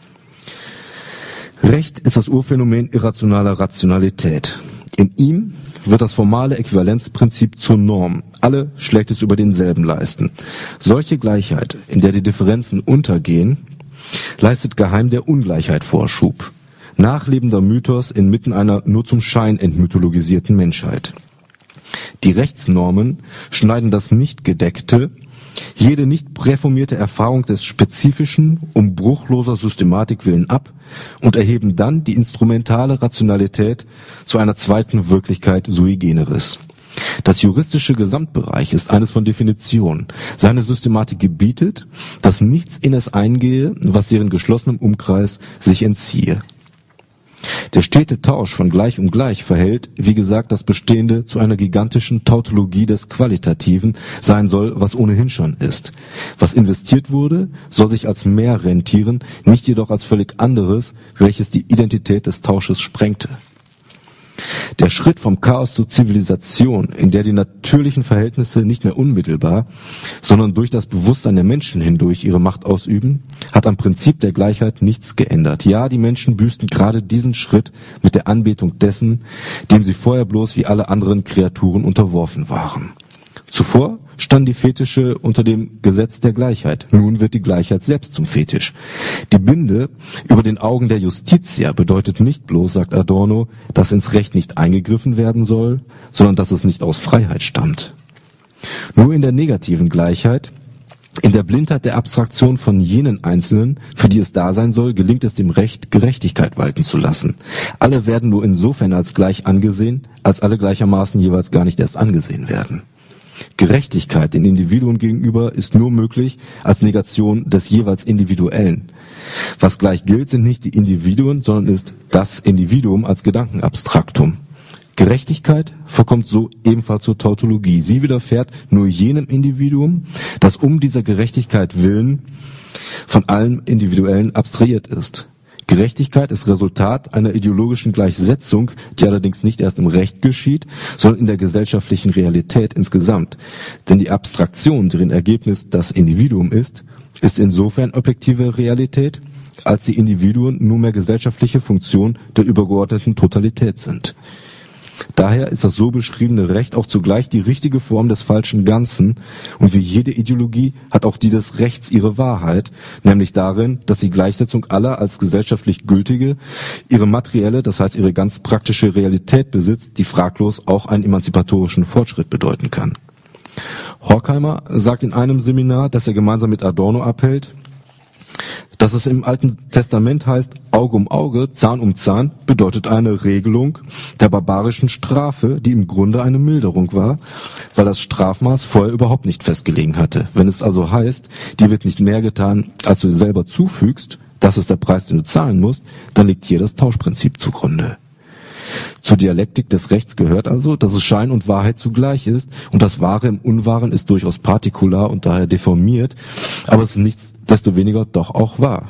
Recht ist das Urphänomen irrationaler Rationalität. In ihm wird das formale Äquivalenzprinzip zur Norm. Alle schlägt es über denselben Leisten. Solche Gleichheit, in der die Differenzen untergehen, leistet geheim der Ungleichheit Vorschub. Nachlebender Mythos inmitten einer nur zum Schein entmythologisierten Menschheit. Die Rechtsnormen schneiden das Nicht-Gedeckte, jede nicht präformierte Erfahrung des Spezifischen um bruchloser Systematik willen ab und erheben dann die instrumentale Rationalität zu einer zweiten Wirklichkeit sui generis. Das juristische Gesamtbereich ist eines von Definition. Seine Systematik gebietet, dass nichts in es eingehe, was deren geschlossenem Umkreis sich entziehe. Der stete Tausch von Gleich um Gleich verhält, wie gesagt, das Bestehende zu einer gigantischen Tautologie des Qualitativen sein soll, was ohnehin schon ist. Was investiert wurde, soll sich als mehr rentieren, nicht jedoch als völlig anderes, welches die Identität des Tausches sprengte. Der Schritt vom Chaos zur Zivilisation, in der die natürlichen Verhältnisse nicht mehr unmittelbar, sondern durch das Bewusstsein der Menschen hindurch ihre Macht ausüben, hat am Prinzip der Gleichheit nichts geändert. Ja, die Menschen büßten gerade diesen Schritt mit der Anbetung dessen, dem sie vorher bloß wie alle anderen Kreaturen unterworfen waren. Zuvor standen die Fetische unter dem Gesetz der Gleichheit. Nun wird die Gleichheit selbst zum Fetisch. Die Binde über den Augen der Justitia bedeutet nicht bloß, sagt Adorno, dass ins Recht nicht eingegriffen werden soll, sondern dass es nicht aus Freiheit stammt. Nur in der negativen Gleichheit, in der Blindheit der Abstraktion von jenen Einzelnen, für die es da sein soll, gelingt es dem Recht, Gerechtigkeit walten zu lassen. Alle werden nur insofern als gleich angesehen, als alle gleichermaßen jeweils gar nicht erst angesehen werden. Gerechtigkeit den Individuen gegenüber ist nur möglich als Negation des jeweils Individuellen. Was gleich gilt, sind nicht die Individuen, sondern ist das Individuum als Gedankenabstraktum. Gerechtigkeit verkommt so ebenfalls zur Tautologie. Sie widerfährt nur jenem Individuum, das um dieser Gerechtigkeit willen von allem Individuellen abstrahiert ist. Gerechtigkeit ist Resultat einer ideologischen Gleichsetzung, die allerdings nicht erst im Recht geschieht, sondern in der gesellschaftlichen Realität insgesamt. Denn die Abstraktion, deren Ergebnis das Individuum ist insofern objektive Realität, als die Individuen nur mehr gesellschaftliche Funktion der übergeordneten Totalität sind. Daher ist das so beschriebene Recht auch zugleich die richtige Form des falschen Ganzen, und wie jede Ideologie hat auch die des Rechts ihre Wahrheit, nämlich darin, dass die Gleichsetzung aller als gesellschaftlich gültige ihre materielle, das heißt ihre ganz praktische Realität besitzt, die fraglos auch einen emanzipatorischen Fortschritt bedeuten kann. Horkheimer sagt in einem Seminar, das er gemeinsam mit Adorno abhält, dass es im Alten Testament heißt, Auge um Auge, Zahn um Zahn, bedeutet eine Regelung der barbarischen Strafe, die im Grunde eine Milderung war, weil das Strafmaß vorher überhaupt nicht festgelegen hatte. Wenn es also heißt, dir wird nicht mehr getan, als du dir selber zufügst, das ist der Preis, den du zahlen musst, dann liegt hier das Tauschprinzip zugrunde. Zur Dialektik des Rechts gehört also, dass es Schein und Wahrheit zugleich ist, und das Wahre im Unwahren ist durchaus partikular und daher deformiert, aber es ist nichtsdestoweniger doch auch wahr.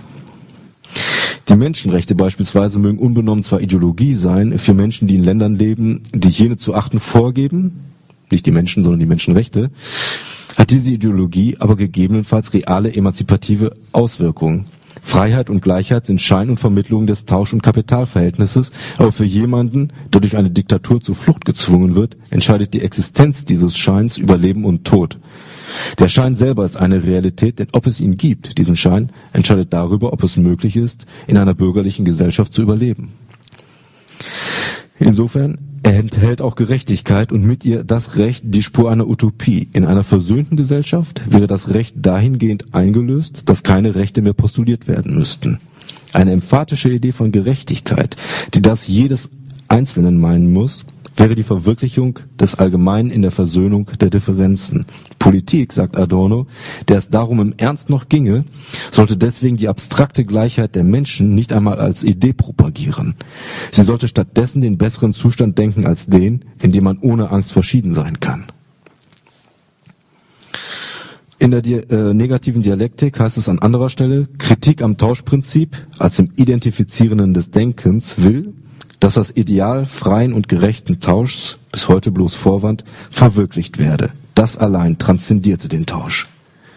Die Menschenrechte beispielsweise mögen unbenommen zwar Ideologie sein für Menschen, die in Ländern leben, die jene zu achten vorgeben, nicht die Menschen, sondern die Menschenrechte, hat diese Ideologie aber gegebenenfalls reale emanzipative Auswirkungen. Freiheit und Gleichheit sind Schein und Vermittlung des Tausch- und Kapitalverhältnisses, aber für jemanden, der durch eine Diktatur zur Flucht gezwungen wird, entscheidet die Existenz dieses Scheins über Leben und Tod. Der Schein selber ist eine Realität, denn ob es ihn gibt, diesen Schein, entscheidet darüber, ob es möglich ist, in einer bürgerlichen Gesellschaft zu überleben. Insofern enthält auch Gerechtigkeit und mit ihr das Recht die Spur einer Utopie. In einer versöhnten Gesellschaft wäre das Recht dahingehend eingelöst, dass keine Rechte mehr postuliert werden müssten. Eine emphatische Idee von Gerechtigkeit, die das jedes Einzelnen meinen muss, wäre die Verwirklichung des Allgemeinen in der Versöhnung der Differenzen. Politik, sagt Adorno, der es darum im Ernst noch ginge, sollte deswegen die abstrakte Gleichheit der Menschen nicht einmal als Idee propagieren. Sie sollte stattdessen den besseren Zustand denken als den, in dem man ohne Angst verschieden sein kann. In der negativen Dialektik heißt es an anderer Stelle, Kritik am Tauschprinzip als im Identifizierenden des Denkens will, dass das Ideal freien und gerechten Tauschs, bis heute bloß Vorwand, verwirklicht werde. Das allein transzendierte den Tausch.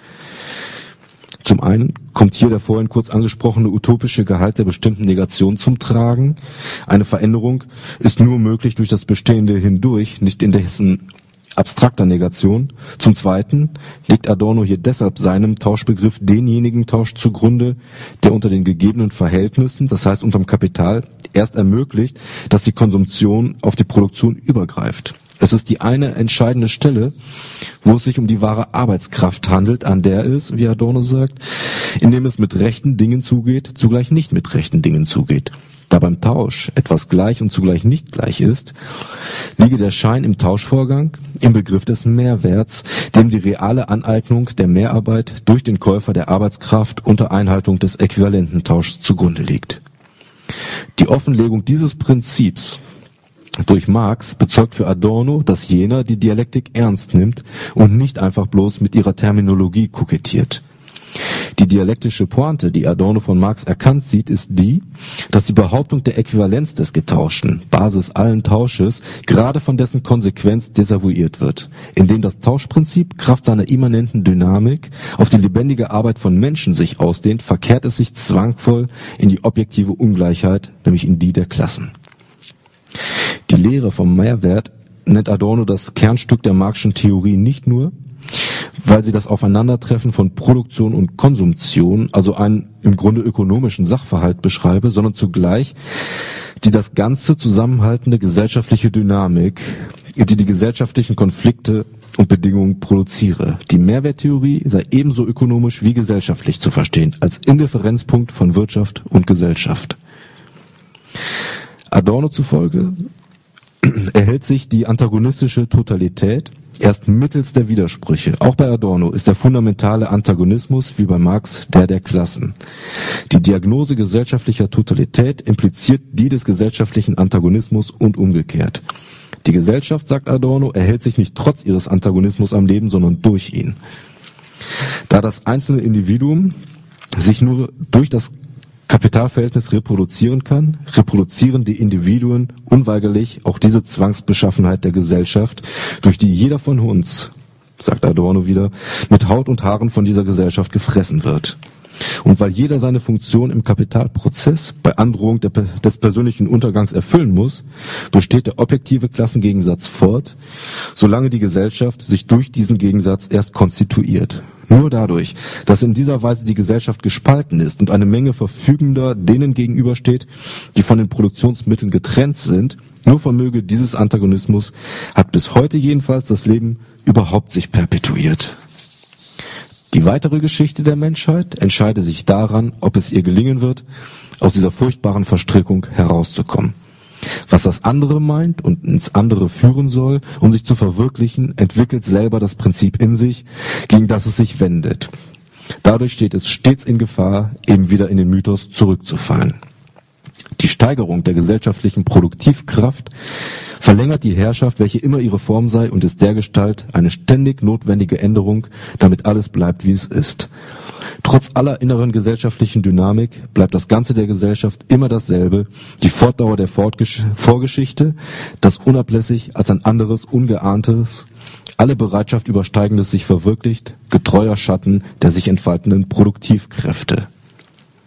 Zum einen kommt hier der vorhin kurz angesprochene utopische Gehalt der bestimmten Negation zum Tragen. Eine Veränderung ist nur möglich durch das Bestehende hindurch, nicht in dessen abstrakter Negation. Zum Zweiten legt Adorno hier deshalb seinem Tauschbegriff denjenigen Tausch zugrunde, der unter den gegebenen Verhältnissen, das heißt unterm Kapital, erst ermöglicht, dass die Konsumtion auf die Produktion übergreift. Es ist die eine entscheidende Stelle, wo es sich um die wahre Arbeitskraft handelt, an der es, wie Adorno sagt, indem es mit rechten Dingen zugeht, zugleich nicht mit rechten Dingen zugeht. Da beim Tausch etwas gleich und zugleich nicht gleich ist, liege der Schein im Tauschvorgang, im Begriff des Mehrwerts, dem die reale Aneignung der Mehrarbeit durch den Käufer der Arbeitskraft unter Einhaltung des Äquivalententauschs zugrunde liegt. Die Offenlegung dieses Prinzips durch Marx bezeugt für Adorno, dass jener die Dialektik ernst nimmt und nicht einfach bloß mit ihrer Terminologie kokettiert. Die dialektische Pointe, die Adorno von Marx erkannt sieht, ist die, dass die Behauptung der Äquivalenz des Getauschten, Basis allen Tausches, gerade von dessen Konsequenz desavouiert wird, indem das Tauschprinzip Kraft seiner immanenten Dynamik auf die lebendige Arbeit von Menschen sich ausdehnt, verkehrt es sich zwangvoll in die objektive Ungleichheit, nämlich in die der Klassen. Die Lehre vom Mehrwert nennt Adorno das Kernstück der Marxischen Theorie nicht nur, weil sie das Aufeinandertreffen von Produktion und Konsumtion, also einen im Grunde ökonomischen Sachverhalt beschreibe, sondern zugleich die das ganze zusammenhaltende gesellschaftliche Dynamik, die gesellschaftlichen Konflikte und Bedingungen produziere. Die Mehrwerttheorie sei ebenso ökonomisch wie gesellschaftlich zu verstehen, als Indifferenzpunkt von Wirtschaft und Gesellschaft. Adorno zufolge erhält sich die antagonistische Totalität erst mittels der Widersprüche. Auch bei Adorno ist der fundamentale Antagonismus, wie bei Marx, der Klassen. Die Diagnose gesellschaftlicher Totalität impliziert die des gesellschaftlichen Antagonismus und umgekehrt. Die Gesellschaft, sagt Adorno, erhält sich nicht trotz ihres Antagonismus am Leben, sondern durch ihn. Da das einzelne Individuum sich nur durch das Kapitalverhältnis reproduzieren kann, reproduzieren die Individuen unweigerlich auch diese Zwangsbeschaffenheit der Gesellschaft, durch die jeder von uns, sagt Adorno wieder, mit Haut und Haaren von dieser Gesellschaft gefressen wird. Und weil jeder seine Funktion im Kapitalprozess bei Androhung des persönlichen Untergangs erfüllen muss, besteht der objektive Klassengegensatz fort, solange die Gesellschaft sich durch diesen Gegensatz erst konstituiert. Nur dadurch, dass in dieser Weise die Gesellschaft gespalten ist und eine Menge Verfügender denen gegenübersteht, die von den Produktionsmitteln getrennt sind, nur vermöge dieses Antagonismus, hat bis heute jedenfalls das Leben überhaupt sich perpetuiert. Die weitere Geschichte der Menschheit entscheide sich daran, ob es ihr gelingen wird, aus dieser furchtbaren Verstrickung herauszukommen. Was das andere meint und ins andere führen soll, um sich zu verwirklichen, entwickelt selber das Prinzip in sich, gegen das es sich wendet. Dadurch steht es stets in Gefahr, eben wieder in den Mythos zurückzufallen. Die Steigerung der gesellschaftlichen Produktivkraft verlängert die Herrschaft, welche immer ihre Form sei, und ist dergestalt eine ständig notwendige Änderung, damit alles bleibt, wie es ist. Trotz aller inneren gesellschaftlichen Dynamik bleibt das Ganze der Gesellschaft immer dasselbe, die Fortdauer der Vorgeschichte, das unablässig als ein anderes, ungeahntes, alle Bereitschaft übersteigendes sich verwirklicht, getreuer Schatten der sich entfaltenden Produktivkräfte.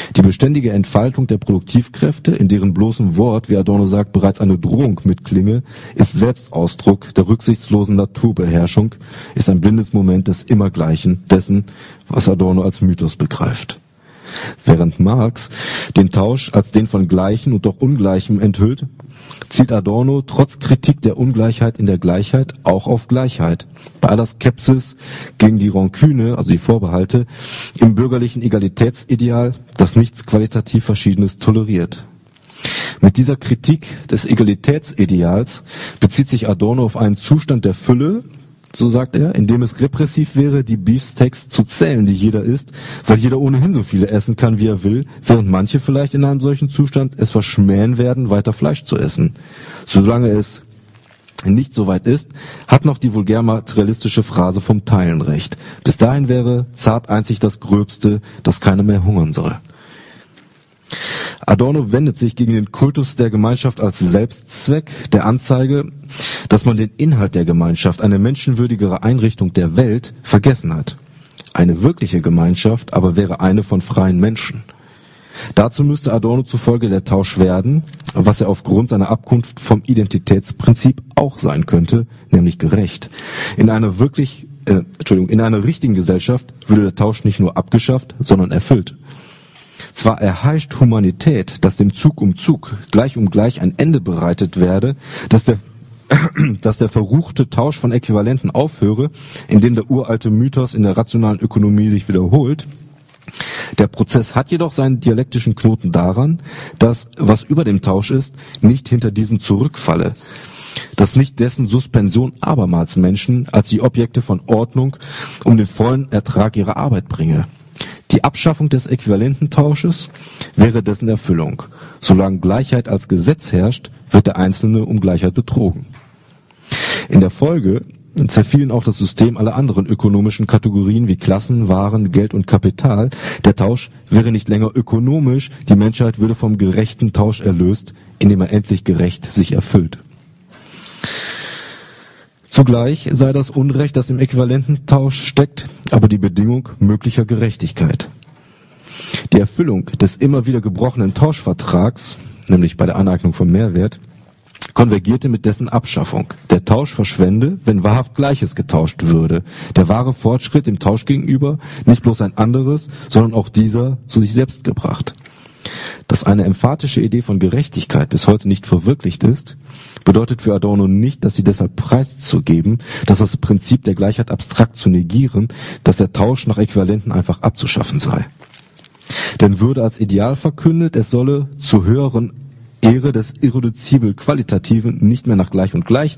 Die beständige Entfaltung der Produktivkräfte, in deren bloßem Wort, wie Adorno sagt, bereits eine Drohung mitklinge, ist Selbstausdruck der rücksichtslosen Naturbeherrschung, ist ein blindes Moment des Immergleichen, dessen, was Adorno als Mythos begreift. Während Marx den Tausch als den von Gleichen und doch Ungleichem enthüllt, zielt Adorno trotz Kritik der Ungleichheit in der Gleichheit auch auf Gleichheit. Bei aller Skepsis gegen die Ranküne, also die Vorbehalte, im bürgerlichen Egalitätsideal, das nichts qualitativ Verschiedenes toleriert. Mit dieser Kritik des Egalitätsideals bezieht sich Adorno auf einen Zustand der Fülle, so sagt er, in dem es repressiv wäre, die Beefsteaks zu zählen, die jeder isst, weil jeder ohnehin so viele essen kann, wie er will, während manche vielleicht in einem solchen Zustand es verschmähen werden, weiter Fleisch zu essen. Solange es nicht so weit ist, hat noch die vulgär materialistische Phrase vom Teilen recht. Bis dahin wäre zart einzig das Gröbste, dass keiner mehr hungern soll. Adorno wendet sich gegen den Kultus der Gemeinschaft als Selbstzweck, der Anzeige, dass man den Inhalt der Gemeinschaft, eine menschenwürdigere Einrichtung der Welt, vergessen hat. Eine wirkliche Gemeinschaft aber wäre eine von freien Menschen. Dazu müsste Adorno zufolge der Tausch werden, was er aufgrund seiner Abkunft vom Identitätsprinzip auch sein könnte, nämlich gerecht. In einer richtigen Gesellschaft würde der Tausch nicht nur abgeschafft, sondern erfüllt. Zwar erheischt Humanität, dass dem Zug um Zug, gleich um gleich ein Ende bereitet werde, dass der verruchte Tausch von Äquivalenten aufhöre, indem der uralte Mythos in der rationalen Ökonomie sich wiederholt. Der Prozess hat jedoch seinen dialektischen Knoten daran, dass, was über dem Tausch ist, nicht hinter diesen zurückfalle, dass nicht dessen Suspension abermals Menschen als die Objekte von Ordnung um den vollen Ertrag ihrer Arbeit bringe. Die Abschaffung des Äquivalententausches wäre dessen Erfüllung. Solange Gleichheit als Gesetz herrscht, wird der Einzelne um Gleichheit betrogen. In der Folge zerfielen auch das System aller anderen ökonomischen Kategorien wie Klassen, Waren, Geld und Kapital. Der Tausch wäre nicht länger ökonomisch, die Menschheit würde vom gerechten Tausch erlöst, indem er endlich gerecht sich erfüllt. Zugleich sei das Unrecht, das im Äquivalententausch steckt, aber die Bedingung möglicher Gerechtigkeit. Die Erfüllung des immer wieder gebrochenen Tauschvertrags, nämlich bei der Aneignung von Mehrwert, konvergierte mit dessen Abschaffung. Der Tausch verschwände, wenn wahrhaft Gleiches getauscht würde. Der wahre Fortschritt dem Tausch gegenüber nicht bloß ein anderes, sondern auch dieser zu sich selbst gebracht. Dass eine emphatische Idee von Gerechtigkeit bis heute nicht verwirklicht ist, bedeutet für Adorno nicht, dass sie deshalb preiszugeben, dass das Prinzip der Gleichheit abstrakt zu negieren, dass der Tausch nach Äquivalenten einfach abzuschaffen sei. Denn würde als Ideal verkündet, es solle zur höheren Ehre des irreduzibel Qualitativen nicht mehr nach Gleich und Gleich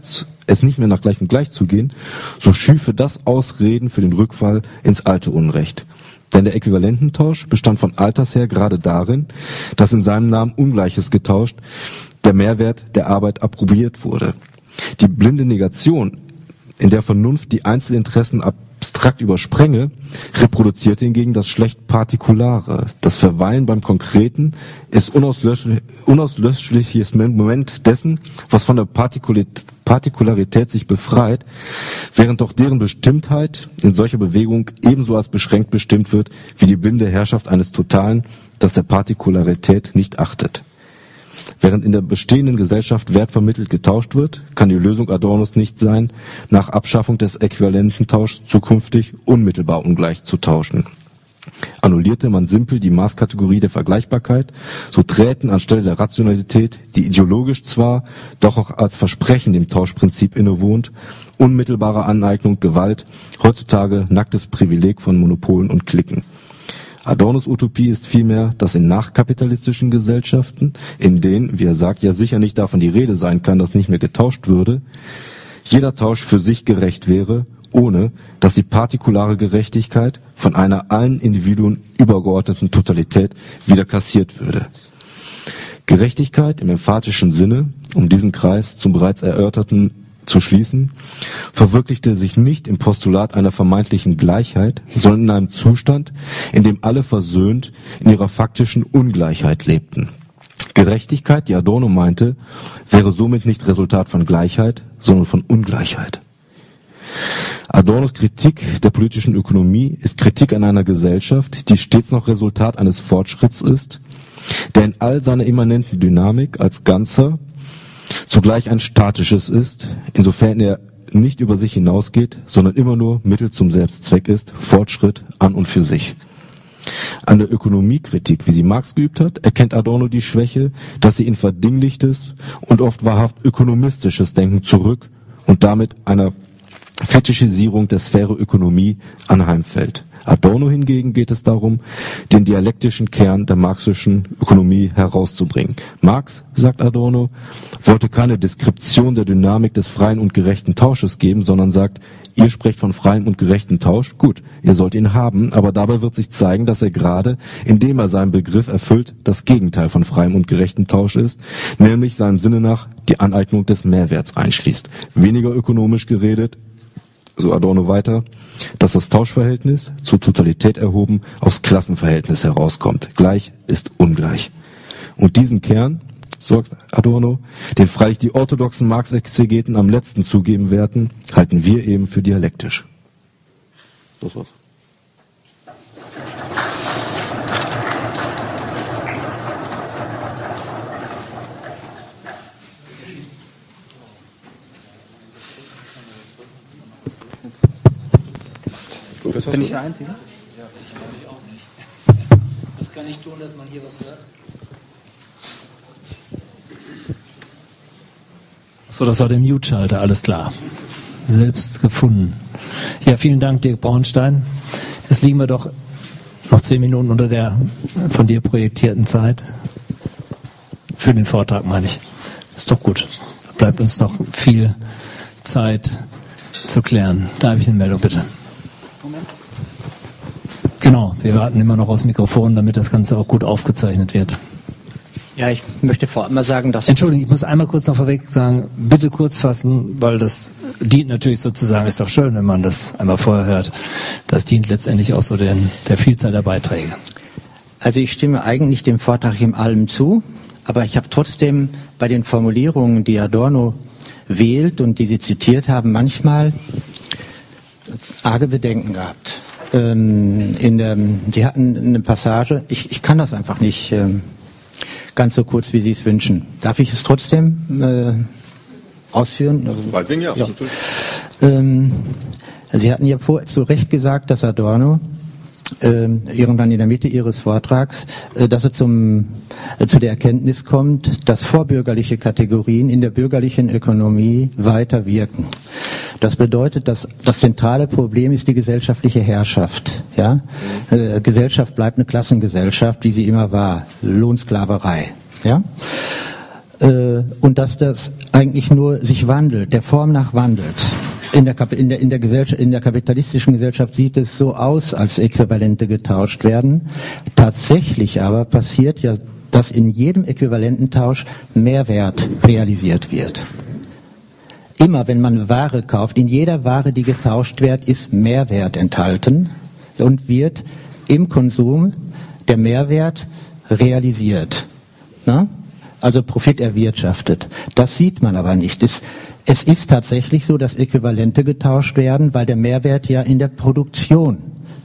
zu gehen, so schüfe das Ausreden für den Rückfall ins alte Unrecht. Denn der Äquivalententausch bestand von alters her gerade darin, dass in seinem Namen Ungleiches getauscht, der Mehrwert der Arbeit approbiert wurde. Die blinde Negation, in der Vernunft die Einzelinteressen abstrakt übersprenge, reproduzierte hingegen das schlecht Partikulare. Das Verweilen beim Konkreten ist unauslöschliches Moment dessen, was von der Partikularität sich befreit, während doch deren Bestimmtheit in solcher Bewegung ebenso als beschränkt bestimmt wird, wie die blinde Herrschaft eines Totalen, das der Partikularität nicht achtet. Während in der bestehenden Gesellschaft Wert vermittelt getauscht wird, kann die Lösung Adornos nicht sein, nach Abschaffung des Äquivalententauschs zukünftig unmittelbar ungleich zu tauschen. Annullierte man simpel die Maßkategorie der Vergleichbarkeit, so träten anstelle der Rationalität, die ideologisch zwar, doch auch als Versprechen dem Tauschprinzip innewohnt, unmittelbare Aneignung, Gewalt, heutzutage nacktes Privileg von Monopolen und Cliquen. Adornos Utopie ist vielmehr, dass in nachkapitalistischen Gesellschaften, in denen, wie er sagt, ja sicher nicht davon die Rede sein kann, dass nicht mehr getauscht würde, jeder Tausch für sich gerecht wäre, ohne dass die partikulare Gerechtigkeit von einer allen Individuen übergeordneten Totalität wieder kassiert würde. Gerechtigkeit im emphatischen Sinne, um diesen Kreis zum bereits Erörterten zu schließen, verwirklichte sich nicht im Postulat einer vermeintlichen Gleichheit, sondern in einem Zustand, in dem alle versöhnt in ihrer faktischen Ungleichheit lebten. Gerechtigkeit, die Adorno meinte, wäre somit nicht Resultat von Gleichheit, sondern von Ungleichheit. Adornos Kritik der politischen Ökonomie ist Kritik an einer Gesellschaft, die stets noch Resultat eines Fortschritts ist, der in all seiner immanenten Dynamik als Ganzer zugleich ein statisches ist, insofern er nicht über sich hinausgeht, sondern immer nur Mittel zum Selbstzweck ist, Fortschritt an und für sich. An der Ökonomiekritik, wie sie Marx geübt hat, erkennt Adorno die Schwäche, dass sie in verdinglichtes und oft wahrhaft ökonomistisches Denken zurück und damit einer Fetischisierung der Sphäre Ökonomie anheimfällt. Adorno hingegen geht es darum, den dialektischen Kern der marxischen Ökonomie herauszubringen. Marx, sagt Adorno, wollte keine Deskription der Dynamik des freien und gerechten Tausches geben, sondern sagt, ihr sprecht von freiem und gerechten Tausch, gut, ihr sollt ihn haben, aber dabei wird sich zeigen, dass er gerade, indem er seinen Begriff erfüllt, das Gegenteil von freiem und gerechten Tausch ist, nämlich seinem Sinne nach die Aneignung des Mehrwerts einschließt. Weniger ökonomisch geredet, so Adorno weiter, dass das Tauschverhältnis, zur Totalität erhoben, aufs Klassenverhältnis herauskommt. Gleich ist ungleich. Und diesen Kern, sagt Adorno, den freilich die orthodoxen Marx-Exegeten am letzten zugeben werden, halten wir eben für dialektisch. Das war's. Bin ich der Einzige? Ja, ich auch nicht. Was kann ich tun, dass man hier was hört? So, das war der Mute-Schalter, alles klar. Selbst gefunden. Ja, vielen Dank, Dirk Braunstein. Jetzt liegen wir doch noch 10 Minuten unter der von dir projektierten Zeit. Für den Vortrag, meine ich. Ist doch gut. Da bleibt uns noch viel Zeit zu klären. Da habe ich eine Meldung, bitte. Moment. Genau, wir warten immer noch aufs Mikrofon, damit das Ganze auch gut aufgezeichnet wird. Ja, ich möchte vorab mal sagen, dass... Entschuldigung, ich muss einmal kurz noch vorweg sagen, bitte kurz fassen, weil das dient natürlich sozusagen, ist doch schön, wenn man das einmal vorher hört. Das dient letztendlich auch so der Vielzahl der Beiträge. Also ich stimme eigentlich dem Vortrag in allem zu, aber ich habe trotzdem bei den Formulierungen, die Adorno wählt und die Sie zitiert haben, manchmal arge Bedenken gehabt. Sie hatten eine Passage, ich kann das einfach nicht ganz so kurz, wie Sie es wünschen. Darf ich es trotzdem ausführen? Weitwing, ja. Ja. Sie hatten ja zu Recht gesagt, dass Adorno irgendwann in der Mitte Ihres Vortrags, dass er zu der Erkenntnis kommt, dass vorbürgerliche Kategorien in der bürgerlichen Ökonomie weiter wirken. Das bedeutet, dass das zentrale Problem ist die gesellschaftliche Herrschaft. Ja? Gesellschaft bleibt eine Klassengesellschaft, wie sie immer war. Lohnsklaverei. Ja? Und dass das eigentlich nur sich wandelt, der Form nach wandelt. In der kapitalistischen Gesellschaft sieht es so aus, als Äquivalente getauscht werden. Tatsächlich aber passiert ja, dass in jedem Äquivalententausch Mehrwert realisiert wird. Immer wenn man Ware kauft, in jeder Ware, die getauscht wird, ist Mehrwert enthalten und wird im Konsum der Mehrwert realisiert. Na? Also Profit erwirtschaftet. Das sieht man aber nicht. Es ist tatsächlich so, dass Äquivalente getauscht werden, weil der Mehrwert ja in der Produktion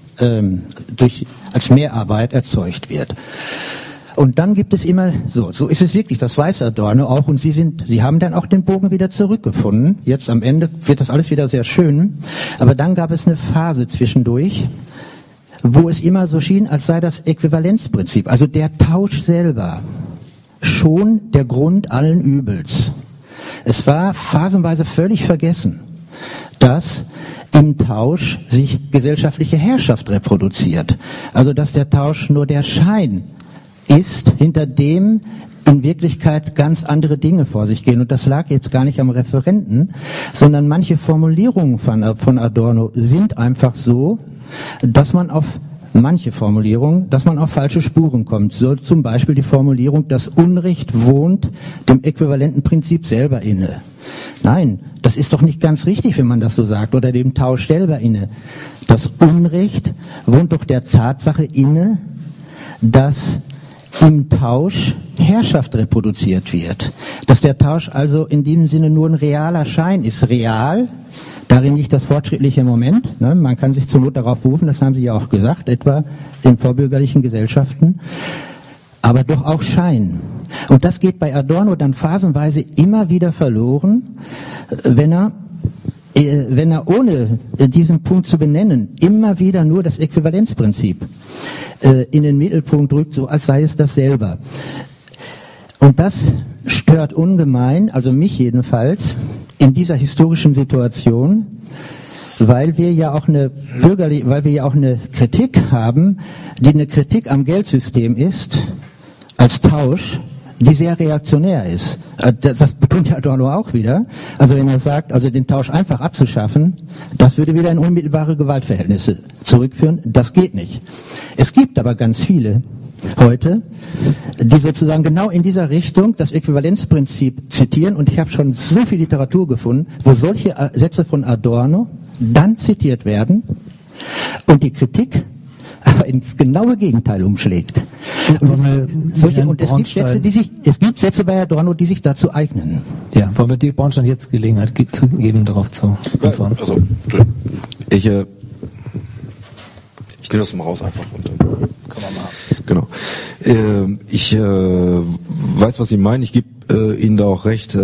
als Mehrarbeit erzeugt wird. Und dann gibt es immer, so ist es wirklich, das weiß Adorno auch, und Sie haben dann auch den Bogen wieder zurückgefunden. Jetzt am Ende wird das alles wieder sehr schön. Aber dann gab es eine Phase zwischendurch, wo es immer so schien, als sei das Äquivalenzprinzip, also der Tausch selber, schon der Grund allen Übels. Es war phasenweise völlig vergessen, dass im Tausch sich gesellschaftliche Herrschaft reproduziert. Also dass der Tausch nur der Schein ist, hinter dem in Wirklichkeit ganz andere Dinge vor sich gehen. Und das lag jetzt gar nicht am Referenten, sondern manche Formulierungen von Adorno sind einfach so, dass man auf falsche Spuren kommt. So zum Beispiel die Formulierung, das Unrecht wohnt dem Äquivalentenprinzip selber inne. Nein, das ist doch nicht ganz richtig, wenn man das so sagt, oder dem Tausch selber inne. Das Unrecht wohnt doch der Tatsache inne, dass im Tausch Herrschaft reproduziert wird. Dass der Tausch also in diesem Sinne nur ein realer Schein ist. Real, Darin liegt das fortschrittliche Moment. Ne? Man kann sich zur Not darauf berufen, das haben Sie ja auch gesagt, etwa in vorbürgerlichen Gesellschaften. Aber doch auch Schein. Und das geht bei Adorno dann phasenweise immer wieder verloren, wenn er ohne diesen Punkt zu benennen, immer wieder nur das Äquivalenzprinzip in den Mittelpunkt rückt, so als sei es das selber. Und das stört ungemein, also mich jedenfalls, in dieser historischen Situation, weil wir ja auch eine Kritik haben, die eine Kritik am Geldsystem ist, als Tausch, die sehr reaktionär ist. Das betont ja Adorno auch wieder. Also wenn er sagt, also den Tausch einfach abzuschaffen, das würde wieder in unmittelbare Gewaltverhältnisse zurückführen. Das geht nicht. Es gibt aber ganz viele heute, die sozusagen genau in dieser Richtung das Äquivalenzprinzip zitieren. Und ich habe schon so viel Literatur gefunden, wo solche Sätze von Adorno dann zitiert werden und die Kritik aber ins genaue Gegenteil umschlägt. Und es gibt Sätze bei Adorno, die sich dazu eignen. Ja, wollen wir Dirk Bornstein jetzt Gelegenheit geben, darauf zu antworten? Also, ich nehme das mal raus einfach. Kann man machen. Genau. Ich weiß, was Sie meinen. Ich gebe Ihnen da auch recht.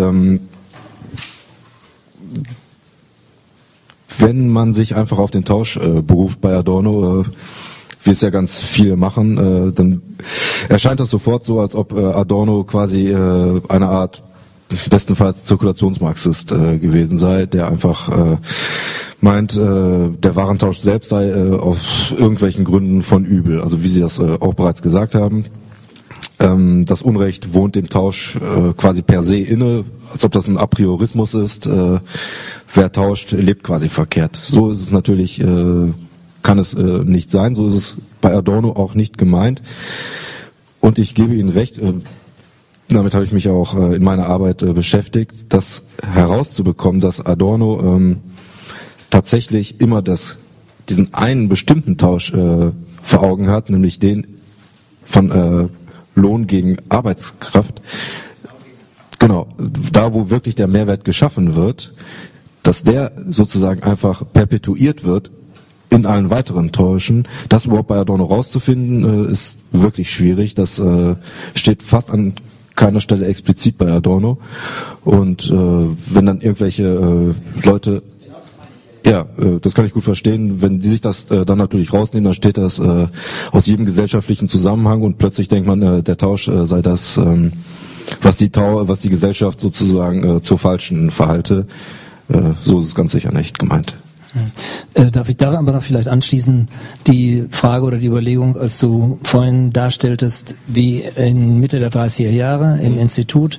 Wenn man sich einfach auf den Tausch beruft bei Adorno, wie es ja ganz viele machen, dann erscheint das sofort so, als ob Adorno quasi eine Art bestenfalls Zirkulationsmarxist gewesen sei, der einfach meint, der Warentausch selbst sei aus irgendwelchen Gründen von übel. Also wie Sie das auch bereits gesagt haben. Das Unrecht wohnt dem Tausch quasi per se inne, als ob das ein Apriorismus ist. Wer tauscht, lebt quasi verkehrt. So ist es natürlich, kann es nicht sein. So ist es bei Adorno auch nicht gemeint. Und ich gebe Ihnen recht, damit habe ich mich auch in meiner Arbeit beschäftigt, das herauszubekommen, dass Adorno tatsächlich immer diesen einen bestimmten Tausch vor Augen hat, nämlich den von Lohn gegen Arbeitskraft. Genau, da wo wirklich der Mehrwert geschaffen wird, dass der sozusagen einfach perpetuiert wird in allen weiteren Tauschen. Das überhaupt bei Adorno rauszufinden, ist wirklich schwierig. Das steht fast an keiner Stelle explizit bei Adorno. Und wenn dann irgendwelche Leute... Ja, das kann ich gut verstehen. Wenn die sich das dann natürlich rausnehmen, dann steht das aus jedem gesellschaftlichen Zusammenhang und plötzlich denkt man, der Tausch sei das, was die Gesellschaft sozusagen zur Falschen verhalte. So ist es ganz sicher nicht gemeint. Darf ich daran aber noch vielleicht anschließen, die Frage oder die Überlegung, als du vorhin darstelltest, wie in Mitte der 30er Jahre im Institut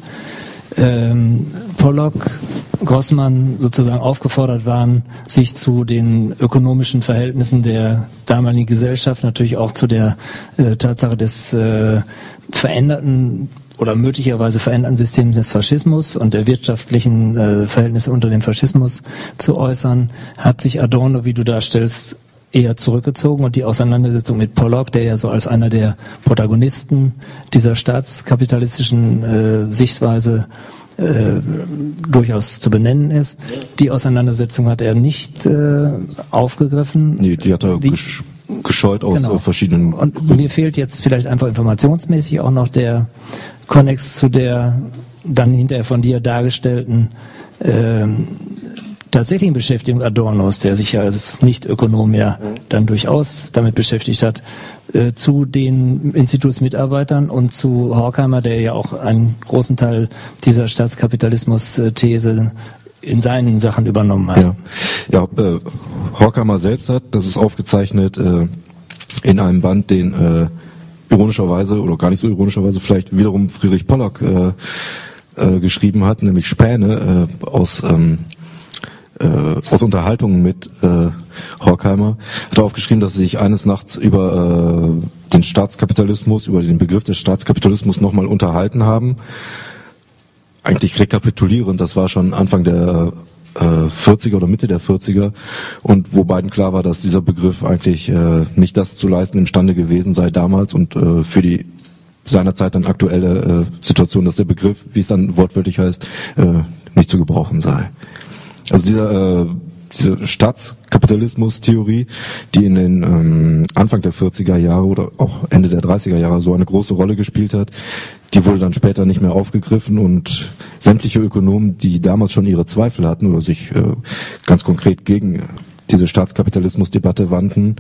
Pollock, Grossmann sozusagen aufgefordert waren, sich zu den ökonomischen Verhältnissen der damaligen Gesellschaft, natürlich auch zu der Tatsache des veränderten oder möglicherweise veränderten Systems des Faschismus und der wirtschaftlichen Verhältnisse unter dem Faschismus zu äußern, hat sich Adorno, wie du darstellst, eher zurückgezogen und die Auseinandersetzung mit Pollock, der ja so als einer der Protagonisten dieser staatskapitalistischen Sichtweise durchaus zu benennen ist. Die Auseinandersetzung hat er nicht aufgegriffen. Nee, die hat er gescheut aus verschiedenen Gründen. Und mir fehlt jetzt vielleicht einfach informationsmäßig auch noch der Konnex zu der dann hinterher von dir dargestellten tatsächlichen Beschäftigung Adornos, der sich ja als Nicht-Ökonom ja dann durchaus damit beschäftigt hat, zu den Institutsmitarbeitern und zu Horkheimer, der ja auch einen großen Teil dieser Staatskapitalismus-These in seinen Sachen übernommen hat. Ja, Horkheimer selbst hat, das ist aufgezeichnet in einem Band, den ironischerweise oder gar nicht so ironischerweise vielleicht wiederum Friedrich Pollock geschrieben hat, nämlich Späne aus Unterhaltungen mit Horkheimer, hat er aufgeschrieben, dass sie sich eines Nachts über den Staatskapitalismus, über den Begriff des Staatskapitalismus nochmal unterhalten haben. Eigentlich rekapitulierend, das war schon Anfang der 40er oder Mitte der 40er und wo beiden klar war, dass dieser Begriff eigentlich nicht das zu leisten imstande gewesen sei damals und für die seinerzeit dann aktuelle Situation, dass der Begriff, wie es dann wortwörtlich heißt, nicht zu gebrauchen sei. Also diese Staatskapitalismus-Theorie, die in den Anfang der 40er Jahre oder auch Ende der 30er Jahre so eine große Rolle gespielt hat, die wurde dann später nicht mehr aufgegriffen und sämtliche Ökonomen, die damals schon ihre Zweifel hatten oder sich ganz konkret gegen diese Staatskapitalismus-Debatte wandten,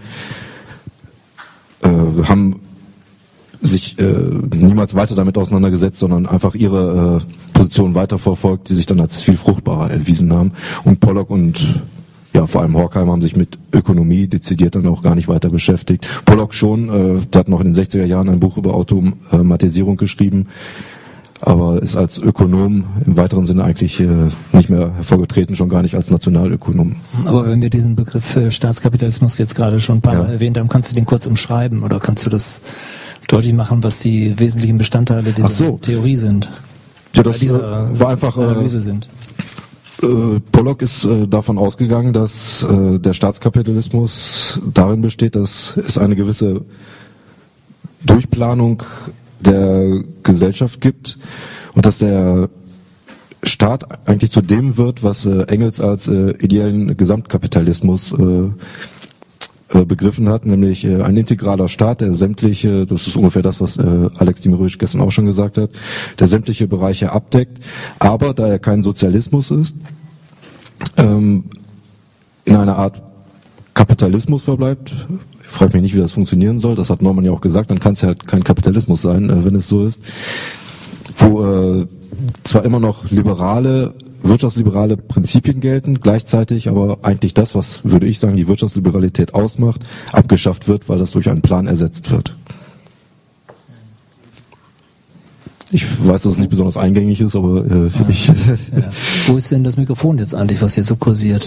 haben sich niemals weiter damit auseinandergesetzt, sondern einfach ihre Position weiterverfolgt, die sich dann als viel fruchtbarer erwiesen haben. Und Pollock und vor allem Horkheimer haben sich mit Ökonomie dezidiert dann auch gar nicht weiter beschäftigt. Pollock schon, der hat noch in den 60er Jahren ein Buch über Automatisierung geschrieben, aber ist als Ökonom im weiteren Sinne eigentlich nicht mehr hervorgetreten, schon gar nicht als Nationalökonom. Aber wenn wir diesen Begriff Staatskapitalismus jetzt gerade schon ein paar Mal erwähnt haben, kannst du den kurz umschreiben oder kannst du das deutlich machen, was die wesentlichen Bestandteile dieser Theorie sind? Ja, das war einfach Analyse sind. Pollock ist davon ausgegangen, dass der Staatskapitalismus darin besteht, dass es eine gewisse Durchplanung der Gesellschaft gibt und dass der Staat eigentlich zu dem wird, was Engels als ideellen Gesamtkapitalismus begriffen hat, nämlich ein integraler Staat, der sämtliche, das ist ungefähr das, was Alex Dimirovic gestern auch schon gesagt hat, der sämtliche Bereiche abdeckt, aber da er kein Sozialismus ist, in einer Art Kapitalismus verbleibt. Ich frage mich nicht, wie das funktionieren soll, das hat Norman ja auch gesagt, dann kann es ja halt kein Kapitalismus sein, wenn es so ist, wo zwar immer noch wirtschaftsliberale Prinzipien gelten, gleichzeitig aber eigentlich das, was, würde ich sagen, die Wirtschaftsliberalität ausmacht, abgeschafft wird, weil das durch einen Plan ersetzt wird. Ich weiß, dass es nicht besonders eingängig ist, aber ich... Ja. Wo ist denn das Mikrofon jetzt eigentlich, was hier so kursiert?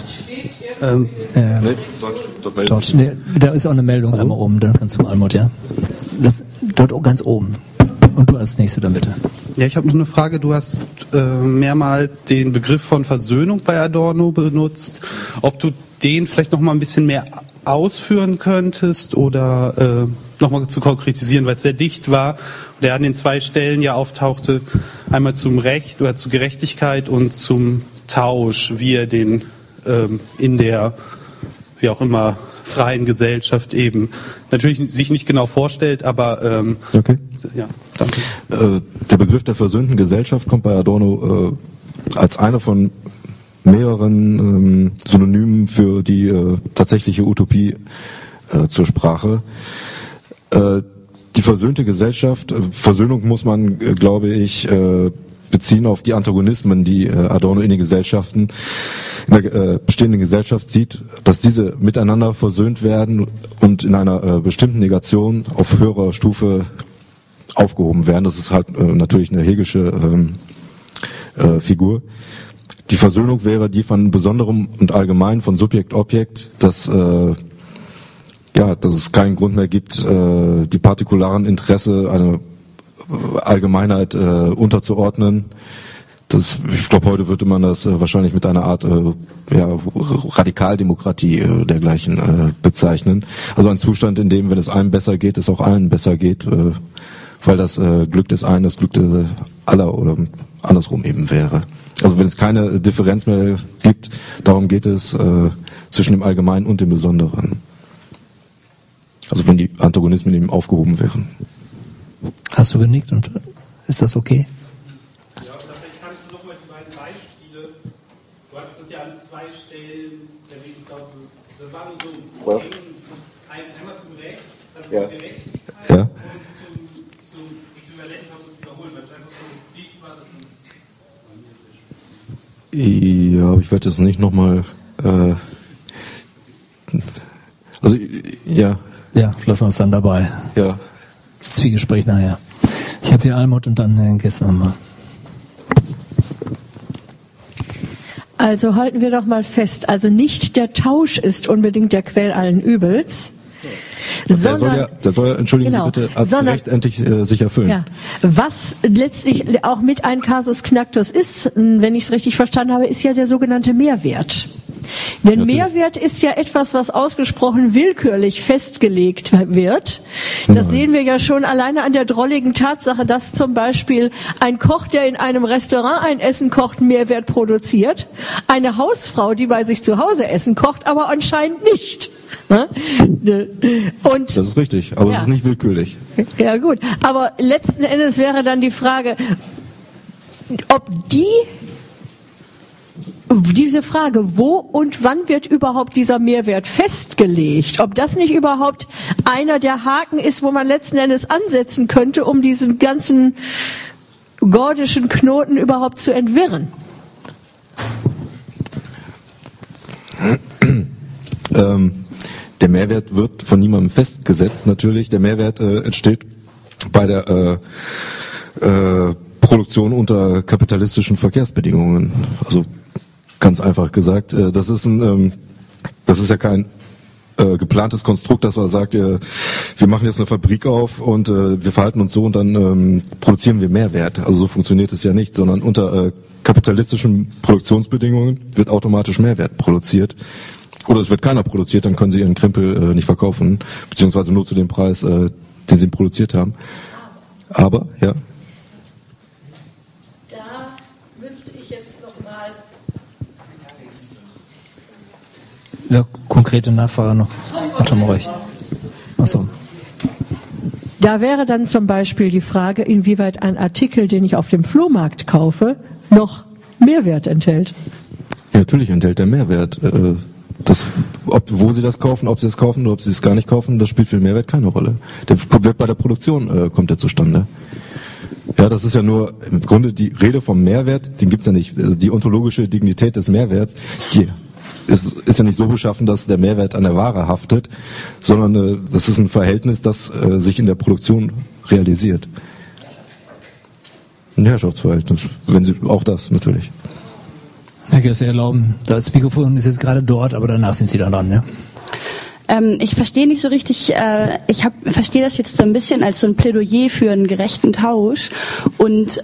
Dort. Nee, da ist auch eine Meldung einmal oben, dann kannst du mal, Almut, ja? Dort ganz oben. Und du als Nächste dann bitte. Ja, ich habe noch eine Frage. Du hast mehrmals den Begriff von Versöhnung bei Adorno benutzt. Ob du den vielleicht noch mal ein bisschen mehr ausführen könntest oder noch mal zu konkretisieren, weil es sehr dicht war und er an den zwei Stellen ja auftauchte, einmal zum Recht oder zur Gerechtigkeit und zum Tausch, wie er den in der, wie auch immer, freien Gesellschaft eben natürlich sich nicht genau vorstellt, aber okay. Ja, danke. Der Begriff der versöhnten Gesellschaft kommt bei Adorno als einer von mehreren Synonymen für die tatsächliche Utopie zur Sprache. Die versöhnte Gesellschaft, Versöhnung muss man, glaube ich, beziehen auf die Antagonismen, die Adorno in den Gesellschaften, in der bestehenden Gesellschaft sieht, dass diese miteinander versöhnt werden und in einer bestimmten Negation auf höherer Stufe aufgehoben werden. Das ist halt natürlich eine hegelische Figur. Die Versöhnung wäre die von Besonderem und Allgemein, von Subjekt-Objekt, dass es keinen Grund mehr gibt, die partikularen Interesse einer Allgemeinheit unterzuordnen. Ich glaube, heute würde man das wahrscheinlich mit einer Art Radikaldemokratie dergleichen bezeichnen. Also ein Zustand, in dem, wenn es einem besser geht, es auch allen besser geht, weil das Glück des einen das Glück aller oder andersrum eben wäre. Also wenn es keine Differenz mehr gibt, darum geht es zwischen dem Allgemeinen und dem Besonderen. Also wenn die Antagonismen eben aufgehoben wären. Hast du genickt und ist das okay? Ja, vielleicht kannst du nochmal die beiden Beispiele, du hast das ja an zwei Stellen erwähnt, ich glaube, das war nur so einmal zum Recht, also zur Gerechtigkeit und zum Äquivalent, haben wir es wiederholt, weil es einfach so dicht war, dass man Ja, aber ich werde jetzt nicht nochmal Ja, lassen wir uns dann dabei. Ja. Zwiegespräch nachher. Ich habe hier Almut und dann Herrn Gessner mal. Also halten wir doch mal fest, also nicht der Tausch ist unbedingt der Quell allen Übels, sondern... Der soll ja, entschuldigen Sie bitte, als Recht endlich sich erfüllen. Ja, was letztlich auch mit ein Casus Knactus ist, wenn ich es richtig verstanden habe, ist ja der sogenannte Mehrwert. Denn Mehrwert ist ja etwas, was ausgesprochen willkürlich festgelegt wird. Das sehen wir ja schon alleine an der drolligen Tatsache, dass zum Beispiel ein Koch, der in einem Restaurant ein Essen kocht, Mehrwert produziert. Eine Hausfrau, die bei sich zu Hause Essen kocht, aber anscheinend nicht. Und das ist richtig, aber es ist nicht willkürlich. Ja gut, aber letzten Endes wäre dann die Frage, ob diese Frage, wo und wann wird überhaupt dieser Mehrwert festgelegt, ob das nicht überhaupt einer der Haken ist, wo man letzten Endes ansetzen könnte, um diesen ganzen gordischen Knoten überhaupt zu entwirren. Der Mehrwert wird von niemandem festgesetzt, natürlich. Der Mehrwert entsteht bei der Produktion unter kapitalistischen Verkehrsbedingungen. Also ganz einfach gesagt, das ist ja kein geplantes Konstrukt, dass man sagt, wir machen jetzt eine Fabrik auf und wir verhalten uns so und dann produzieren wir Mehrwert. Also so funktioniert es ja nicht, sondern unter kapitalistischen Produktionsbedingungen wird automatisch Mehrwert produziert. Oder es wird keiner produziert, dann können sie ihren Krempel nicht verkaufen, beziehungsweise nur zu dem Preis, den sie produziert haben. Aber, ja. Da müsste ich jetzt nochmal... Ja, konkrete Nachfrage noch. Warte mal ruhig. Achso. Da wäre dann zum Beispiel die Frage, inwieweit ein Artikel, den ich auf dem Flohmarkt kaufe, noch Mehrwert enthält. Ja, natürlich enthält der Mehrwert. Wo sie das kaufen, ob sie es kaufen oder ob sie es gar nicht kaufen, das spielt für den Mehrwert keine Rolle. Der wird bei der Produktion kommt der zustande. Ja, das ist ja nur im Grunde die Rede vom Mehrwert, den gibt's ja nicht. Also die ontologische Dignität des Mehrwerts, die ist ja nicht so beschaffen, dass der Mehrwert an der Ware haftet, sondern das ist ein Verhältnis, das sich in der Produktion realisiert. Ein Herrschaftsverhältnis, wenn sie auch das natürlich. Herr Gerst, Sie erlauben, das Mikrofon ist jetzt gerade dort, aber danach sind Sie dann dran, ja? Ich verstehe nicht so richtig, verstehe das jetzt so ein bisschen als so ein Plädoyer für einen gerechten Tausch und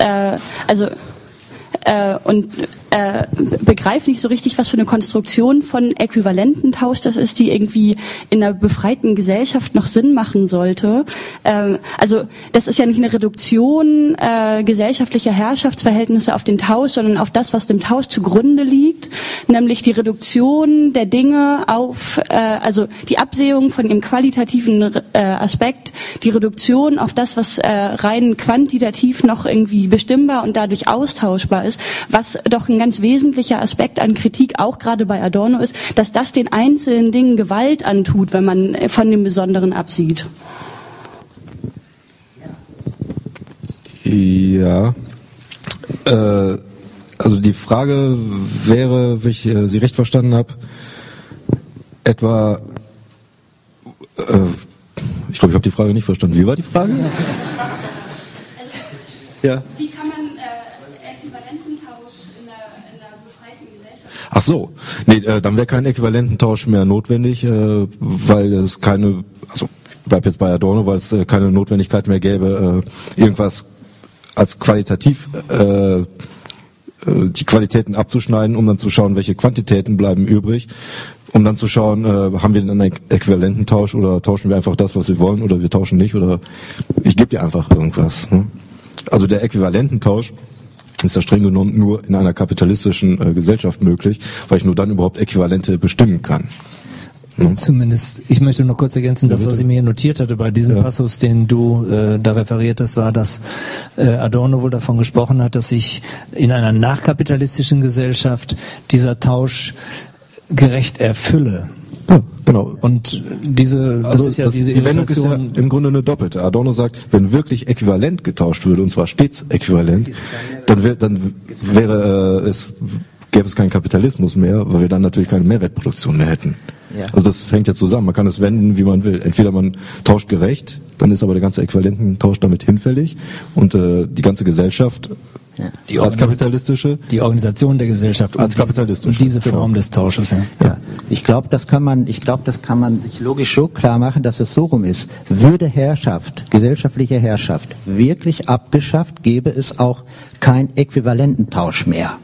begreife nicht so richtig, was für eine Konstruktion von Äquivalententausch das ist, die irgendwie in einer befreiten Gesellschaft noch Sinn machen sollte. Also das ist ja nicht eine Reduktion gesellschaftlicher Herrschaftsverhältnisse auf den Tausch, sondern auf das, was dem Tausch zugrunde liegt, nämlich die Reduktion der Dinge auf, also die Absehung von dem qualitativen Aspekt, die Reduktion auf das, was rein quantitativ noch irgendwie bestimmbar und dadurch austauschbar ist, was doch ein ganz wesentlicher Aspekt an Kritik auch gerade bei Adorno ist, dass das den einzelnen Dingen Gewalt antut, wenn man von dem Besonderen absieht. Ja, also die Frage wäre, wenn ich Sie recht verstanden habe, etwa, ich glaube, ich habe die Frage nicht verstanden. Wie war die Frage? Ja. Wie kann man Äquivalententausch in einer befreiten Gesellschaft? Ach so, nee, dann wäre kein Äquivalententausch mehr notwendig, weil es keine, also ich bleib jetzt bei Adorno, weil es keine Notwendigkeit mehr gäbe, irgendwas als qualitativ die Qualitäten abzuschneiden, um dann zu schauen, welche Quantitäten bleiben übrig, um dann zu schauen, haben wir denn einen Äquivalententausch oder tauschen wir einfach das, was wir wollen, oder wir tauschen nicht, oder ich gebe dir einfach irgendwas. Ne? Also der Äquivalententausch ist ja streng genommen nur in einer kapitalistischen Gesellschaft möglich, weil ich nur dann überhaupt Äquivalente bestimmen kann. Ja. Zumindest, ich möchte noch kurz ergänzen, das, was ich mir hier notiert hatte bei diesem Passus, den du da referiert hast, war, dass Adorno wohl davon gesprochen hat, dass sich in einer nachkapitalistischen Gesellschaft dieser Tausch gerecht erfülle. Ja, genau. Und die Wendung ist ja im Grunde eine doppelte. Adorno sagt, wenn wirklich äquivalent getauscht würde, und zwar stets äquivalent, dann gäbe es keinen Kapitalismus mehr, weil wir dann natürlich keine Mehrwertproduktion mehr hätten. Ja. Also das hängt ja zusammen. Man kann es wenden, wie man will. Entweder man tauscht gerecht, dann ist aber der ganze Äquivalententausch damit hinfällig und die ganze Gesellschaft als kapitalistische, die Organisation der Gesellschaft als kapitalistische und diese Form des Tausches. Ja. Ich glaube, das kann man sich logisch so klar machen, dass es so rum ist. Würde Herrschaft, gesellschaftliche Herrschaft wirklich abgeschafft, gäbe es auch keinen Äquivalententausch mehr.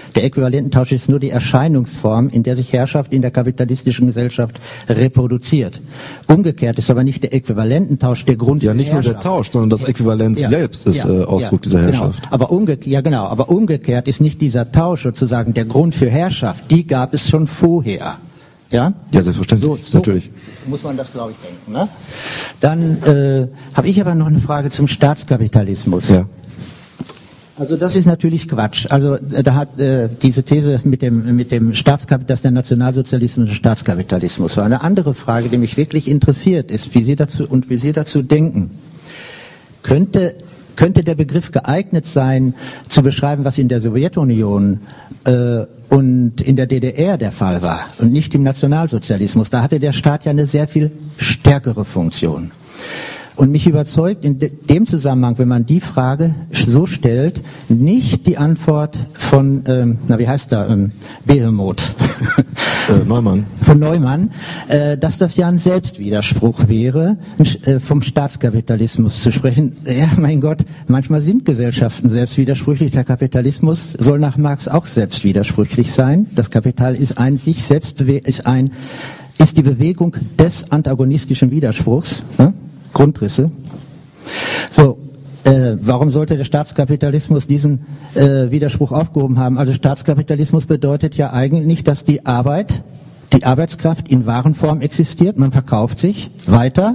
Der Äquivalententausch ist nur die Erscheinungsform, in der sich Herrschaft in der kapitalistischen Gesellschaft reproduziert. Umgekehrt ist aber nicht der Äquivalententausch der Grund für nicht Herrschaft. Nur der Tausch, sondern das Äquivalenz selbst ist Ausdruck dieser Herrschaft. Genau. Aber umgekehrt ist nicht dieser Tausch sozusagen der Grund für Herrschaft. Die gab es schon vorher. Ja? Ja, selbstverständlich, So natürlich. Muss man das, glaube ich, denken. Ne? Dann habe ich aber noch eine Frage zum Staatskapitalismus. Ja. Also das ist natürlich Quatsch. Also da hat diese These mit dem Staatskapitalismus, dass der Nationalsozialismus ein Staatskapitalismus war. Eine andere Frage, die mich wirklich interessiert, ist, wie Sie dazu denken. Könnte der Begriff geeignet sein, zu beschreiben, was in der Sowjetunion und in der DDR der Fall war und nicht im Nationalsozialismus? Da hatte der Staat ja eine sehr viel stärkere Funktion. Und mich überzeugt in dem Zusammenhang, wenn man die Frage so stellt, nicht die Antwort von, Behemoth. Neumann. Von Neumann, dass das ja ein Selbstwiderspruch wäre, vom Staatskapitalismus zu sprechen. Ja, mein Gott, manchmal sind Gesellschaften selbstwidersprüchlich. Der Kapitalismus soll nach Marx auch selbstwidersprüchlich sein. Das Kapital ist ist die Bewegung des antagonistischen Widerspruchs. Ne? Grundrisse. So, warum sollte der Staatskapitalismus diesen Widerspruch aufgehoben haben? Also Staatskapitalismus bedeutet ja eigentlich, dass die Arbeitskraft in Warenform existiert, man verkauft sich weiter,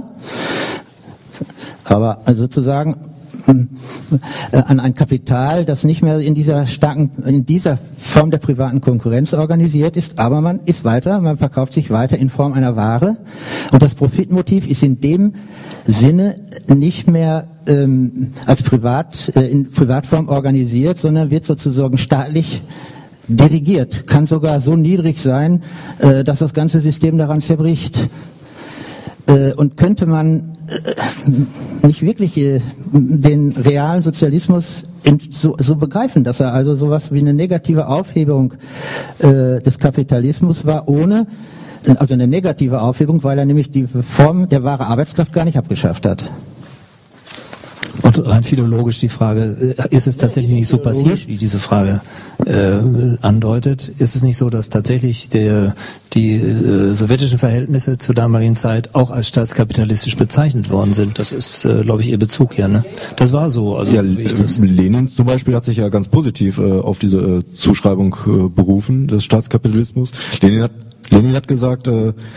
aber also sozusagen an ein Kapital, das nicht mehr in dieser Form der privaten Konkurrenz organisiert ist, aber man verkauft sich weiter in Form einer Ware. Und das Profitmotiv ist in dem Sinne nicht mehr als in Privatform organisiert, sondern wird sozusagen staatlich dirigiert. Kann sogar so niedrig sein, dass das ganze System daran zerbricht. Und könnte man nicht wirklich den realen Sozialismus so begreifen, dass er also sowas wie eine negative Aufhebung des Kapitalismus war, also eine negative Aufhebung, weil er nämlich die Form der wahre Arbeitskraft gar nicht abgeschafft hat. Und rein philologisch die Frage, ist es tatsächlich nicht so passiert, wie diese Frage andeutet? Ist es nicht so, dass tatsächlich die sowjetischen Verhältnisse zur damaligen Zeit auch als staatskapitalistisch bezeichnet worden sind? Das ist, glaube ich, Ihr Bezug hier. Ne? Das war so. Also, ja, Lenin zum Beispiel hat sich ja ganz positiv auf diese Zuschreibung berufen, des Staatskapitalismus. Lenin hat gesagt,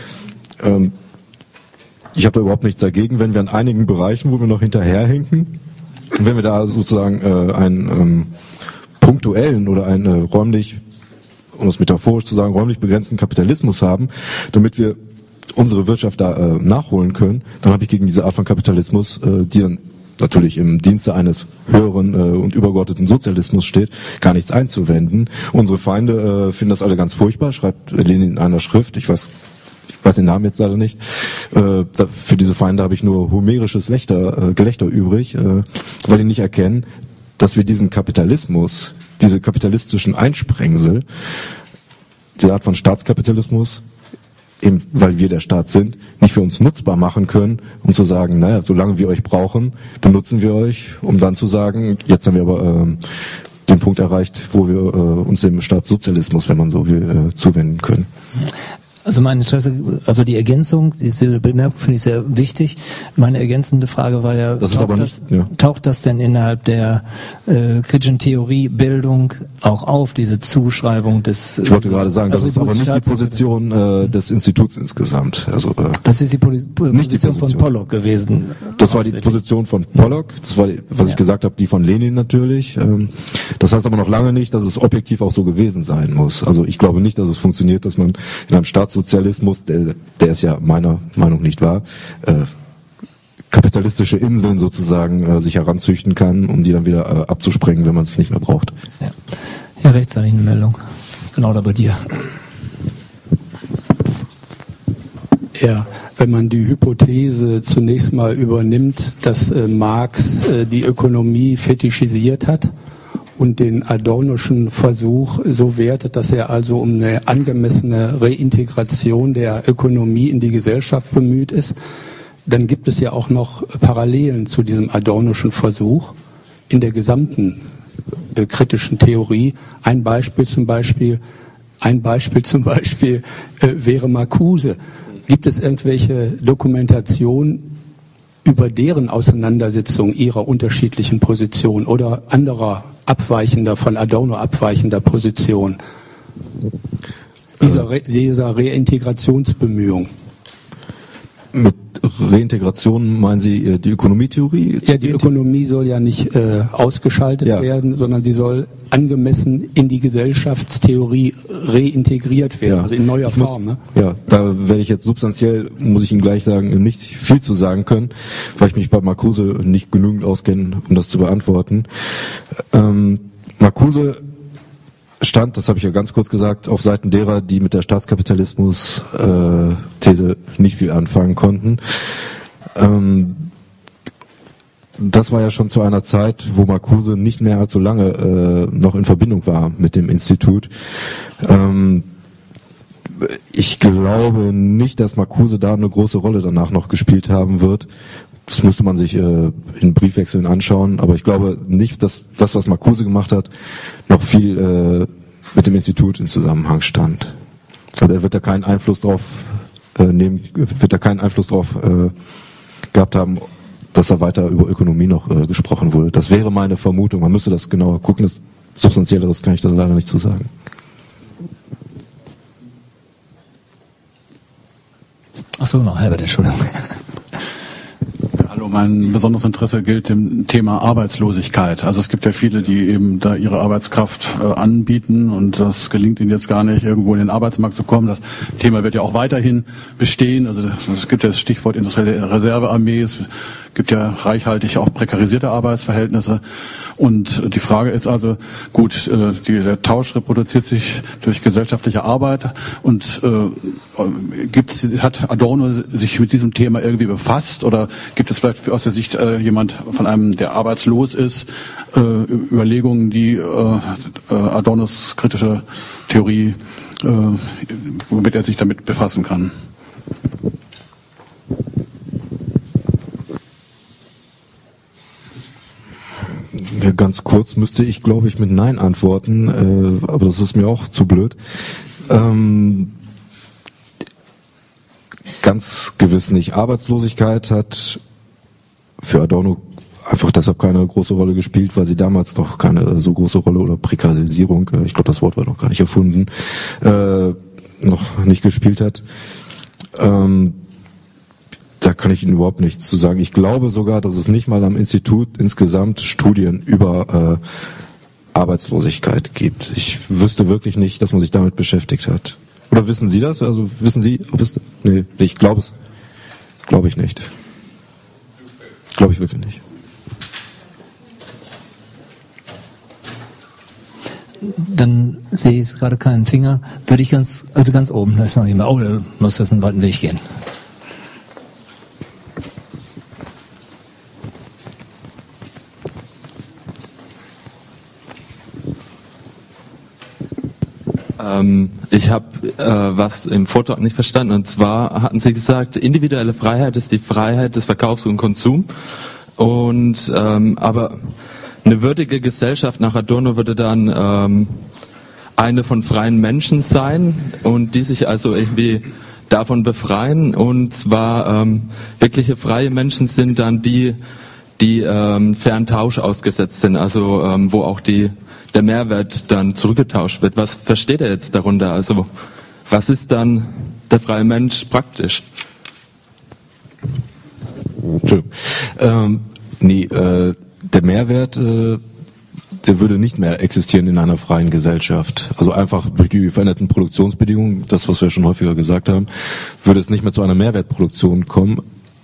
ich habe da überhaupt nichts dagegen, wenn wir in einigen Bereichen, wo wir noch hinterherhinken, wenn wir da sozusagen einen punktuellen oder einen räumlich, um es metaphorisch zu sagen, räumlich begrenzten Kapitalismus haben, damit wir unsere Wirtschaft da nachholen können, dann habe ich gegen diese Art von Kapitalismus, die dann natürlich im Dienste eines höheren und übergeordneten Sozialismus steht, gar nichts einzuwenden. Unsere Feinde finden das alle ganz furchtbar, schreibt Lenin in einer Schrift, ich weiß den Namen jetzt leider nicht. Für diese Feinde habe ich nur homerisches Gelächter übrig, weil die nicht erkennen, dass wir diesen Kapitalismus, diese kapitalistischen Einsprengsel, diese Art von Staatskapitalismus, eben weil wir der Staat sind, nicht für uns nutzbar machen können, um zu sagen, naja, solange wir euch brauchen, benutzen wir euch, um dann zu sagen, jetzt haben wir aber den Punkt erreicht, wo wir uns dem Staatssozialismus, wenn man so will, zuwenden können. Also mein Interesse, also die Ergänzung, diese Bemerkung finde ich sehr wichtig. Meine ergänzende Frage war ja, taucht das denn innerhalb der kritischen Theoriebildung auch auf, diese Zuschreibung des... Ich wollte gerade sagen, das ist aber nicht die Position des Instituts insgesamt. Also, das ist die Position von Pollock gewesen. Das war die Position von Pollock, das war, was ich gesagt habe, die von Lenin natürlich. Das heißt aber noch lange nicht, dass es objektiv auch so gewesen sein muss. Also ich glaube nicht, dass es funktioniert, dass man in einem Staatssozialismus, der ist ja meiner Meinung nicht wahr, kapitalistische Inseln sozusagen sich heranzüchten kann, um die dann wieder abzusprengen, wenn man es nicht mehr braucht. Ja, Herr Rechts, eine Meldung. Genau da bei dir. Ja, wenn man die Hypothese zunächst mal übernimmt, dass Marx die Ökonomie fetischisiert hat und den Adornoschen Versuch so wertet, dass er also um eine angemessene Reintegration der Ökonomie in die Gesellschaft bemüht ist, dann gibt es ja auch noch Parallelen zu diesem Adornoschen Versuch in der gesamten gesellschaftskritischen Theorie. Ein Beispiel zum Beispiel wäre Marcuse. Gibt es irgendwelche Dokumentation über deren Auseinandersetzung ihrer unterschiedlichen Positionen oder anderer von Adorno abweichender Position? Dieser Reintegrationsbemühung. Mit Reintegration meinen Sie die Ökonomietheorie? Ja, die Ökonomie soll ja nicht ausgeschaltet werden, sondern sie soll angemessen in die Gesellschaftstheorie reintegriert werden, also in neuer Form. Ne? Ja, da werde ich jetzt substanziell, muss ich Ihnen gleich sagen, nicht viel zu sagen können, weil ich mich bei Marcuse nicht genügend auskenne, um das zu beantworten. Marcuse stand, das habe ich ja ganz kurz gesagt, auf Seiten derer, die mit der Staatskapitalismus-These nicht viel anfangen konnten. Das war ja schon zu einer Zeit, wo Marcuse nicht mehr allzu lange noch in Verbindung war mit dem Institut. Ich glaube nicht, dass Marcuse da eine große Rolle danach noch gespielt haben wird. Das müsste man sich in Briefwechseln anschauen, aber ich glaube nicht, dass das, was Marcuse gemacht hat, noch viel mit dem Institut in Zusammenhang stand. Also er wird da keinen Einfluss drauf gehabt haben, dass da weiter über Ökonomie noch gesprochen wurde. Das wäre meine Vermutung. Man müsste das genauer gucken. Das Substanzielleres kann ich da leider nicht zu sagen. Ach so, noch Herbert, Entschuldigung. Hallo, mein besonderes Interesse gilt dem Thema Arbeitslosigkeit. Also es gibt ja viele, die eben da ihre Arbeitskraft anbieten und das gelingt ihnen jetzt gar nicht, irgendwo in den Arbeitsmarkt zu kommen. Das Thema wird ja auch weiterhin bestehen. Also es gibt ja das Stichwort industrielle Reservearmee. Es gibt ja reichhaltig auch prekarisierte Arbeitsverhältnisse. Und die Frage ist also, gut, der Tausch reproduziert sich durch gesellschaftliche Arbeit und hat Adorno sich mit diesem Thema irgendwie befasst oder gibt es vielleicht aus der Sicht jemand von einem, der arbeitslos ist, Überlegungen, die Adornos kritische Theorie, womit er sich damit befassen kann? Ja, ganz kurz müsste ich, glaube ich, mit Nein antworten, aber das ist mir auch zu blöd. Ganz gewiss nicht. Arbeitslosigkeit hat für Adorno einfach deshalb keine große Rolle gespielt, weil sie damals noch keine so große Rolle oder Prekarisierung, ich glaube, das Wort war noch gar nicht erfunden, noch nicht gespielt hat. Da kann ich Ihnen überhaupt nichts zu sagen. Ich glaube sogar, dass es nicht mal am Institut insgesamt Studien über Arbeitslosigkeit gibt. Ich wüsste wirklich nicht, dass man sich damit beschäftigt hat. Oder wissen Sie das? Also wissen Sie, ob es... Nee, ich glaube es. Glaube ich nicht. Glaube ich wirklich nicht. Dann sehe ich jetzt gerade keinen Finger. Würde ich ganz oben, da ist noch jemand. Oh, da muss jetzt einen weiten Weg gehen. Ich habe was im Vortrag nicht verstanden, und zwar hatten Sie gesagt, individuelle Freiheit ist die Freiheit des Verkaufs und Konsums, und aber eine würdige Gesellschaft nach Adorno würde dann eine von freien Menschen sein und die sich also irgendwie davon befreien, und zwar wirkliche freie Menschen sind dann die fairen Tausch ausgesetzt sind, also wo auch der Mehrwert dann zurückgetauscht wird. Was versteht er jetzt darunter? Also was ist dann der freie Mensch praktisch? Entschuldigung. Der Mehrwert, der würde nicht mehr existieren in einer freien Gesellschaft. Also einfach durch die veränderten Produktionsbedingungen, das, was wir schon häufiger gesagt haben, würde es nicht mehr zu einer Mehrwertproduktion kommen.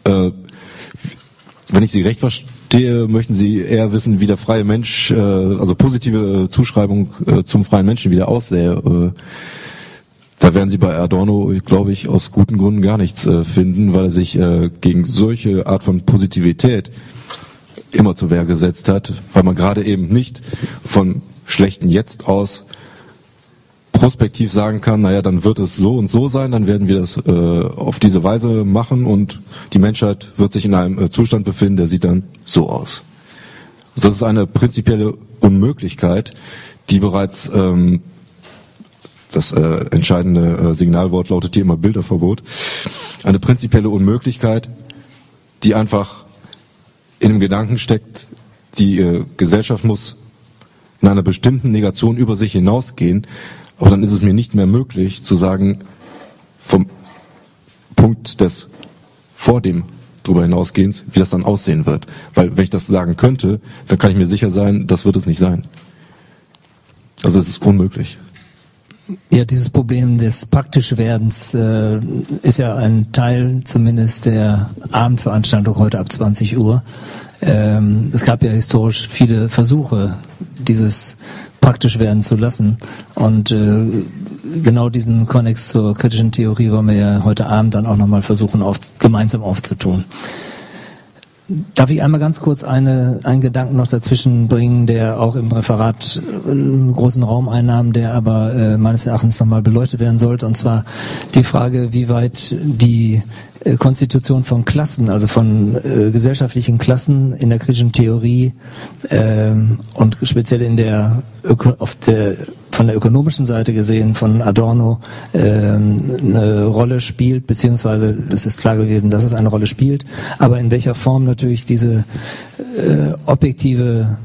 Wenn ich Sie recht verstehe, möchten Sie eher wissen, wie der freie Mensch, also positive Zuschreibung zum freien Menschen wieder aussähe. Da werden Sie bei Adorno, glaube ich, aus guten Gründen gar nichts finden, weil er sich gegen solche Art von Positivität immer zur Wehr gesetzt hat, weil man gerade eben nicht von schlechten Jetzt aus prospektiv sagen kann, naja, dann wird es so und so sein, dann werden wir das auf diese Weise machen und die Menschheit wird sich in einem Zustand befinden, der sieht dann so aus. Also das ist eine prinzipielle Unmöglichkeit, die bereits das entscheidende Signalwort lautet hier immer Bilderverbot, eine prinzipielle Unmöglichkeit, die einfach in dem Gedanken steckt, die Gesellschaft muss in einer bestimmten Negation über sich hinausgehen, aber dann ist es mir nicht mehr möglich zu sagen, vom Punkt des vor dem drüber hinausgehens, wie das dann aussehen wird. Weil wenn ich das sagen könnte, dann kann ich mir sicher sein, das wird es nicht sein. Also es ist unmöglich. Ja, dieses Problem des Praktischwerdens ist ja ein Teil zumindest der Abendveranstaltung heute ab 20 Uhr. Es gab ja historisch viele Versuche, dieses praktisch werden zu lassen. Und genau diesen Konnex zur kritischen Theorie wollen wir ja heute Abend dann auch nochmal versuchen, gemeinsam aufzutun. Darf ich einmal ganz kurz einen Gedanken noch dazwischen bringen, der auch im Referat einen großen Raum einnahm, der aber meines Erachtens nochmal beleuchtet werden sollte, und zwar die Frage, wie weit die Konstitution von Klassen, also von gesellschaftlichen Klassen in der kritischen Theorie und speziell von der ökonomischen Seite gesehen von Adorno eine Rolle spielt, beziehungsweise es ist klar gewesen, dass es eine Rolle spielt, aber in welcher Form natürlich diese objektive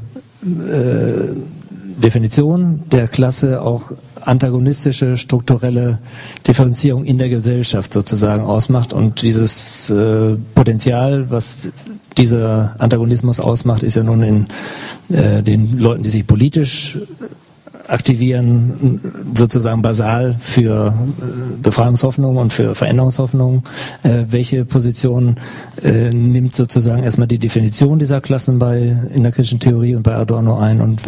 Definition der Klasse auch antagonistische, strukturelle Differenzierung in der Gesellschaft sozusagen ausmacht. Und dieses Potenzial, was dieser Antagonismus ausmacht, ist ja nun in den Leuten, die sich politisch aktivieren, sozusagen basal für Befreiungshoffnung und für Veränderungshoffnung. Welche Position nimmt sozusagen erstmal die Definition dieser Klassen in der kritischen Theorie und bei Adorno ein, und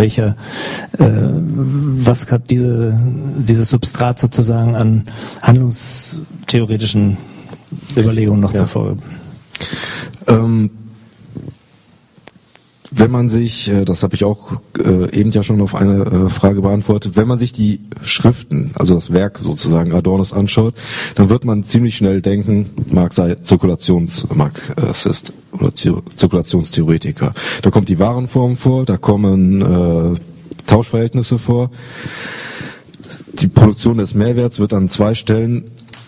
was hat dieses Substrat sozusagen an handlungstheoretischen Überlegungen noch zur Folge? Wenn man sich, das habe ich auch eben ja schon auf eine Frage beantwortet, wenn man sich die Schriften, also das Werk sozusagen Adornos anschaut, dann wird man ziemlich schnell denken, Marx sei Zirkulationsmarxist oder Zirkulationstheoretiker. Da kommt die Warenform vor, da kommen Tauschverhältnisse vor. Die Produktion des Mehrwerts wird an zwei Stellen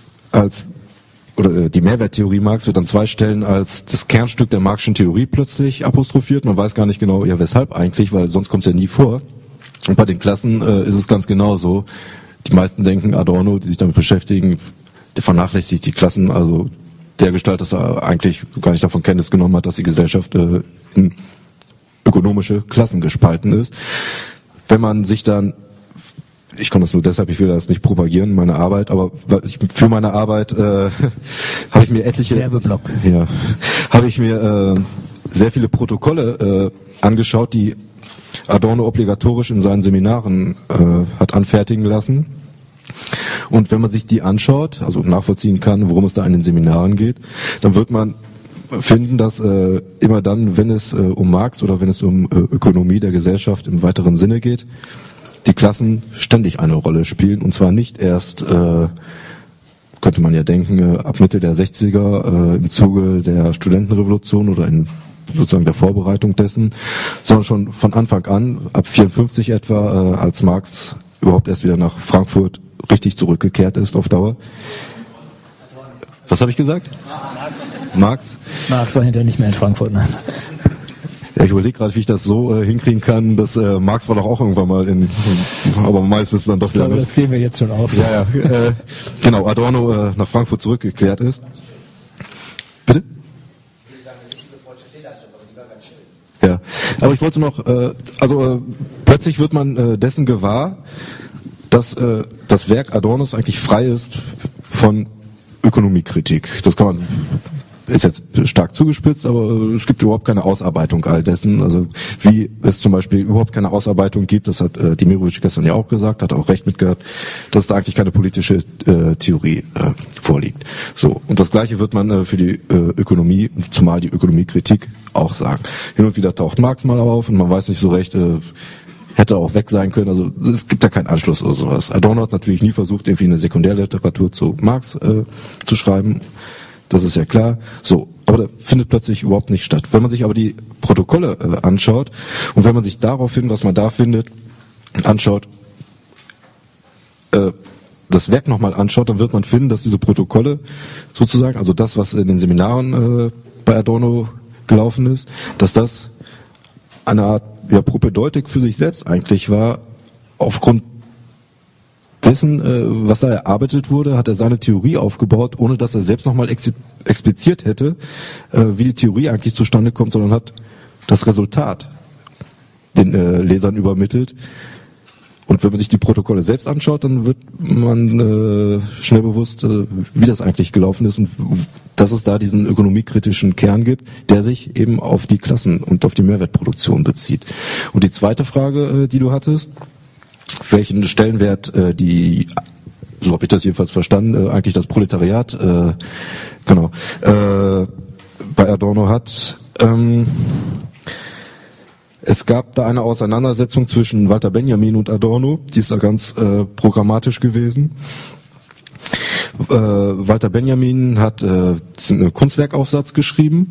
die Mehrwerttheorie Marx wird an zwei Stellen als das Kernstück der Marxischen Theorie plötzlich apostrophiert. Man weiß gar nicht genau, ja weshalb eigentlich, weil sonst kommt es ja nie vor. Und bei den Klassen ist es ganz genauso. Die meisten denken, Adorno, die sich damit beschäftigen, der vernachlässigt die Klassen, also der Gestalt, dass er eigentlich gar nicht davon Kenntnis genommen hat, dass die Gesellschaft in ökonomische Klassen gespalten ist. Wenn man sich dann, ich kann das nur deshalb, ich will das nicht propagieren, meine Arbeit, aber für meine Arbeit habe ich mir sehr viele Protokolle angeschaut, die Adorno obligatorisch in seinen Seminaren hat anfertigen lassen. Und wenn man sich die anschaut, also nachvollziehen kann, worum es da in den Seminaren geht, dann wird man finden, dass immer dann, wenn es um Marx oder wenn es um Ökonomie der Gesellschaft im weiteren Sinne geht, die Klassen ständig eine Rolle spielen, und zwar nicht erst, könnte man ja denken, ab Mitte der 60er im Zuge der Studentenrevolution oder in sozusagen der Vorbereitung dessen, sondern schon von Anfang an, ab 54 etwa, als Marx überhaupt erst wieder nach Frankfurt richtig zurückgekehrt ist auf Dauer. Was habe ich gesagt? Marx war hinterher nicht mehr in Frankfurt, nein. Ja, ich überlege gerade, wie ich das so hinkriegen kann, dass Marx war doch auch irgendwann mal aber meines Wissens dann doch wieder. Ich glaube, das geben wir jetzt schon auf. Ja, genau, Adorno nach Frankfurt zurückgekehrt ist. Bitte? Ja, aber ich wollte noch, plötzlich wird man dessen gewahr, dass das Werk Adornos eigentlich frei ist von Ökonomiekritik. Das kann man, ist jetzt stark zugespitzt, aber es gibt überhaupt keine Ausarbeitung all dessen. Also wie es zum Beispiel überhaupt keine Ausarbeitung gibt, das hat Demirovic gestern ja auch gesagt, hat auch recht mitgehabt, dass da eigentlich keine politische Theorie vorliegt. So, und das Gleiche wird man für die Ökonomie, zumal die Ökonomiekritik, auch sagen. Hin und wieder taucht Marx mal auf und man weiß nicht so recht, hätte auch weg sein können. Also es gibt da keinen Anschluss oder sowas. Adorno hat natürlich nie versucht, irgendwie eine Sekundärliteratur zu Marx zu schreiben. Das ist ja klar. So, aber der findet plötzlich überhaupt nicht statt. Wenn man sich aber die Protokolle anschaut und wenn man sich daraufhin, was man da findet, anschaut, das Werk nochmal anschaut, dann wird man finden, dass diese Protokolle sozusagen, also das, was in den Seminaren bei Adorno gelaufen ist, dass das eine Art Propedeutik für sich selbst eigentlich war. Aufgrund dessen, was da erarbeitet wurde, hat er seine Theorie aufgebaut, ohne dass er selbst nochmal expliziert hätte, wie die Theorie eigentlich zustande kommt, sondern hat das Resultat den Lesern übermittelt. Und wenn man sich die Protokolle selbst anschaut, dann wird man schnell bewusst, wie das eigentlich gelaufen ist und dass es da diesen ökonomiekritischen Kern gibt, der sich eben auf die Klassen und auf die Mehrwertproduktion bezieht. Und die zweite Frage, die du hattest, welchen Stellenwert so habe ich das jedenfalls verstanden, eigentlich das Proletariat bei Adorno hat. Es gab da eine Auseinandersetzung zwischen Walter Benjamin und Adorno, die ist da ganz programmatisch gewesen. Walter Benjamin hat einen Kunstwerkaufsatz geschrieben.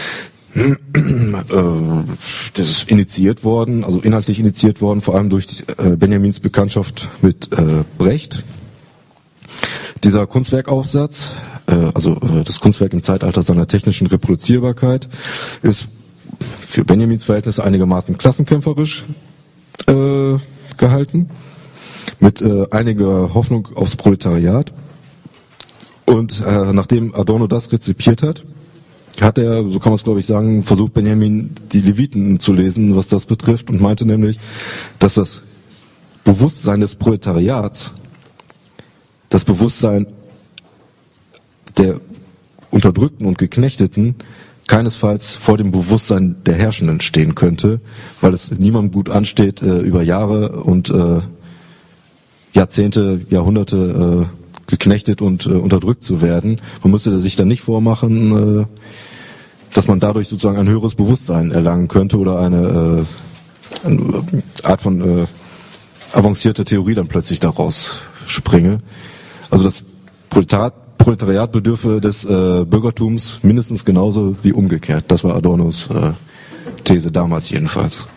Das ist initiiert worden, also inhaltlich initiiert worden, vor allem durch Benjamins Bekanntschaft mit Brecht. Dieser Kunstwerkaufsatz, das Kunstwerk im Zeitalter seiner technischen Reproduzierbarkeit, ist für Benjamins Verhältnisse einigermaßen klassenkämpferisch gehalten, mit einiger Hoffnung aufs Proletariat. Und nachdem Adorno das rezipiert hat, hat er, so kann man es glaube ich sagen, versucht Benjamin die Leviten zu lesen, was das betrifft, und meinte nämlich, dass das Bewusstsein des Proletariats, das Bewusstsein der Unterdrückten und Geknechteten keinesfalls vor dem Bewusstsein der Herrschenden stehen könnte, weil es niemandem gut ansteht, über Jahre und Jahrzehnte, Jahrhunderte geknechtet und unterdrückt zu werden. Man müsste sich dann nicht vormachen, dass man dadurch sozusagen ein höheres Bewusstsein erlangen könnte oder eine Art von avancierte Theorie dann plötzlich daraus springe. Also das Proletariat bedürfe des Bürgertums mindestens genauso wie umgekehrt. Das war Adornos These damals jedenfalls.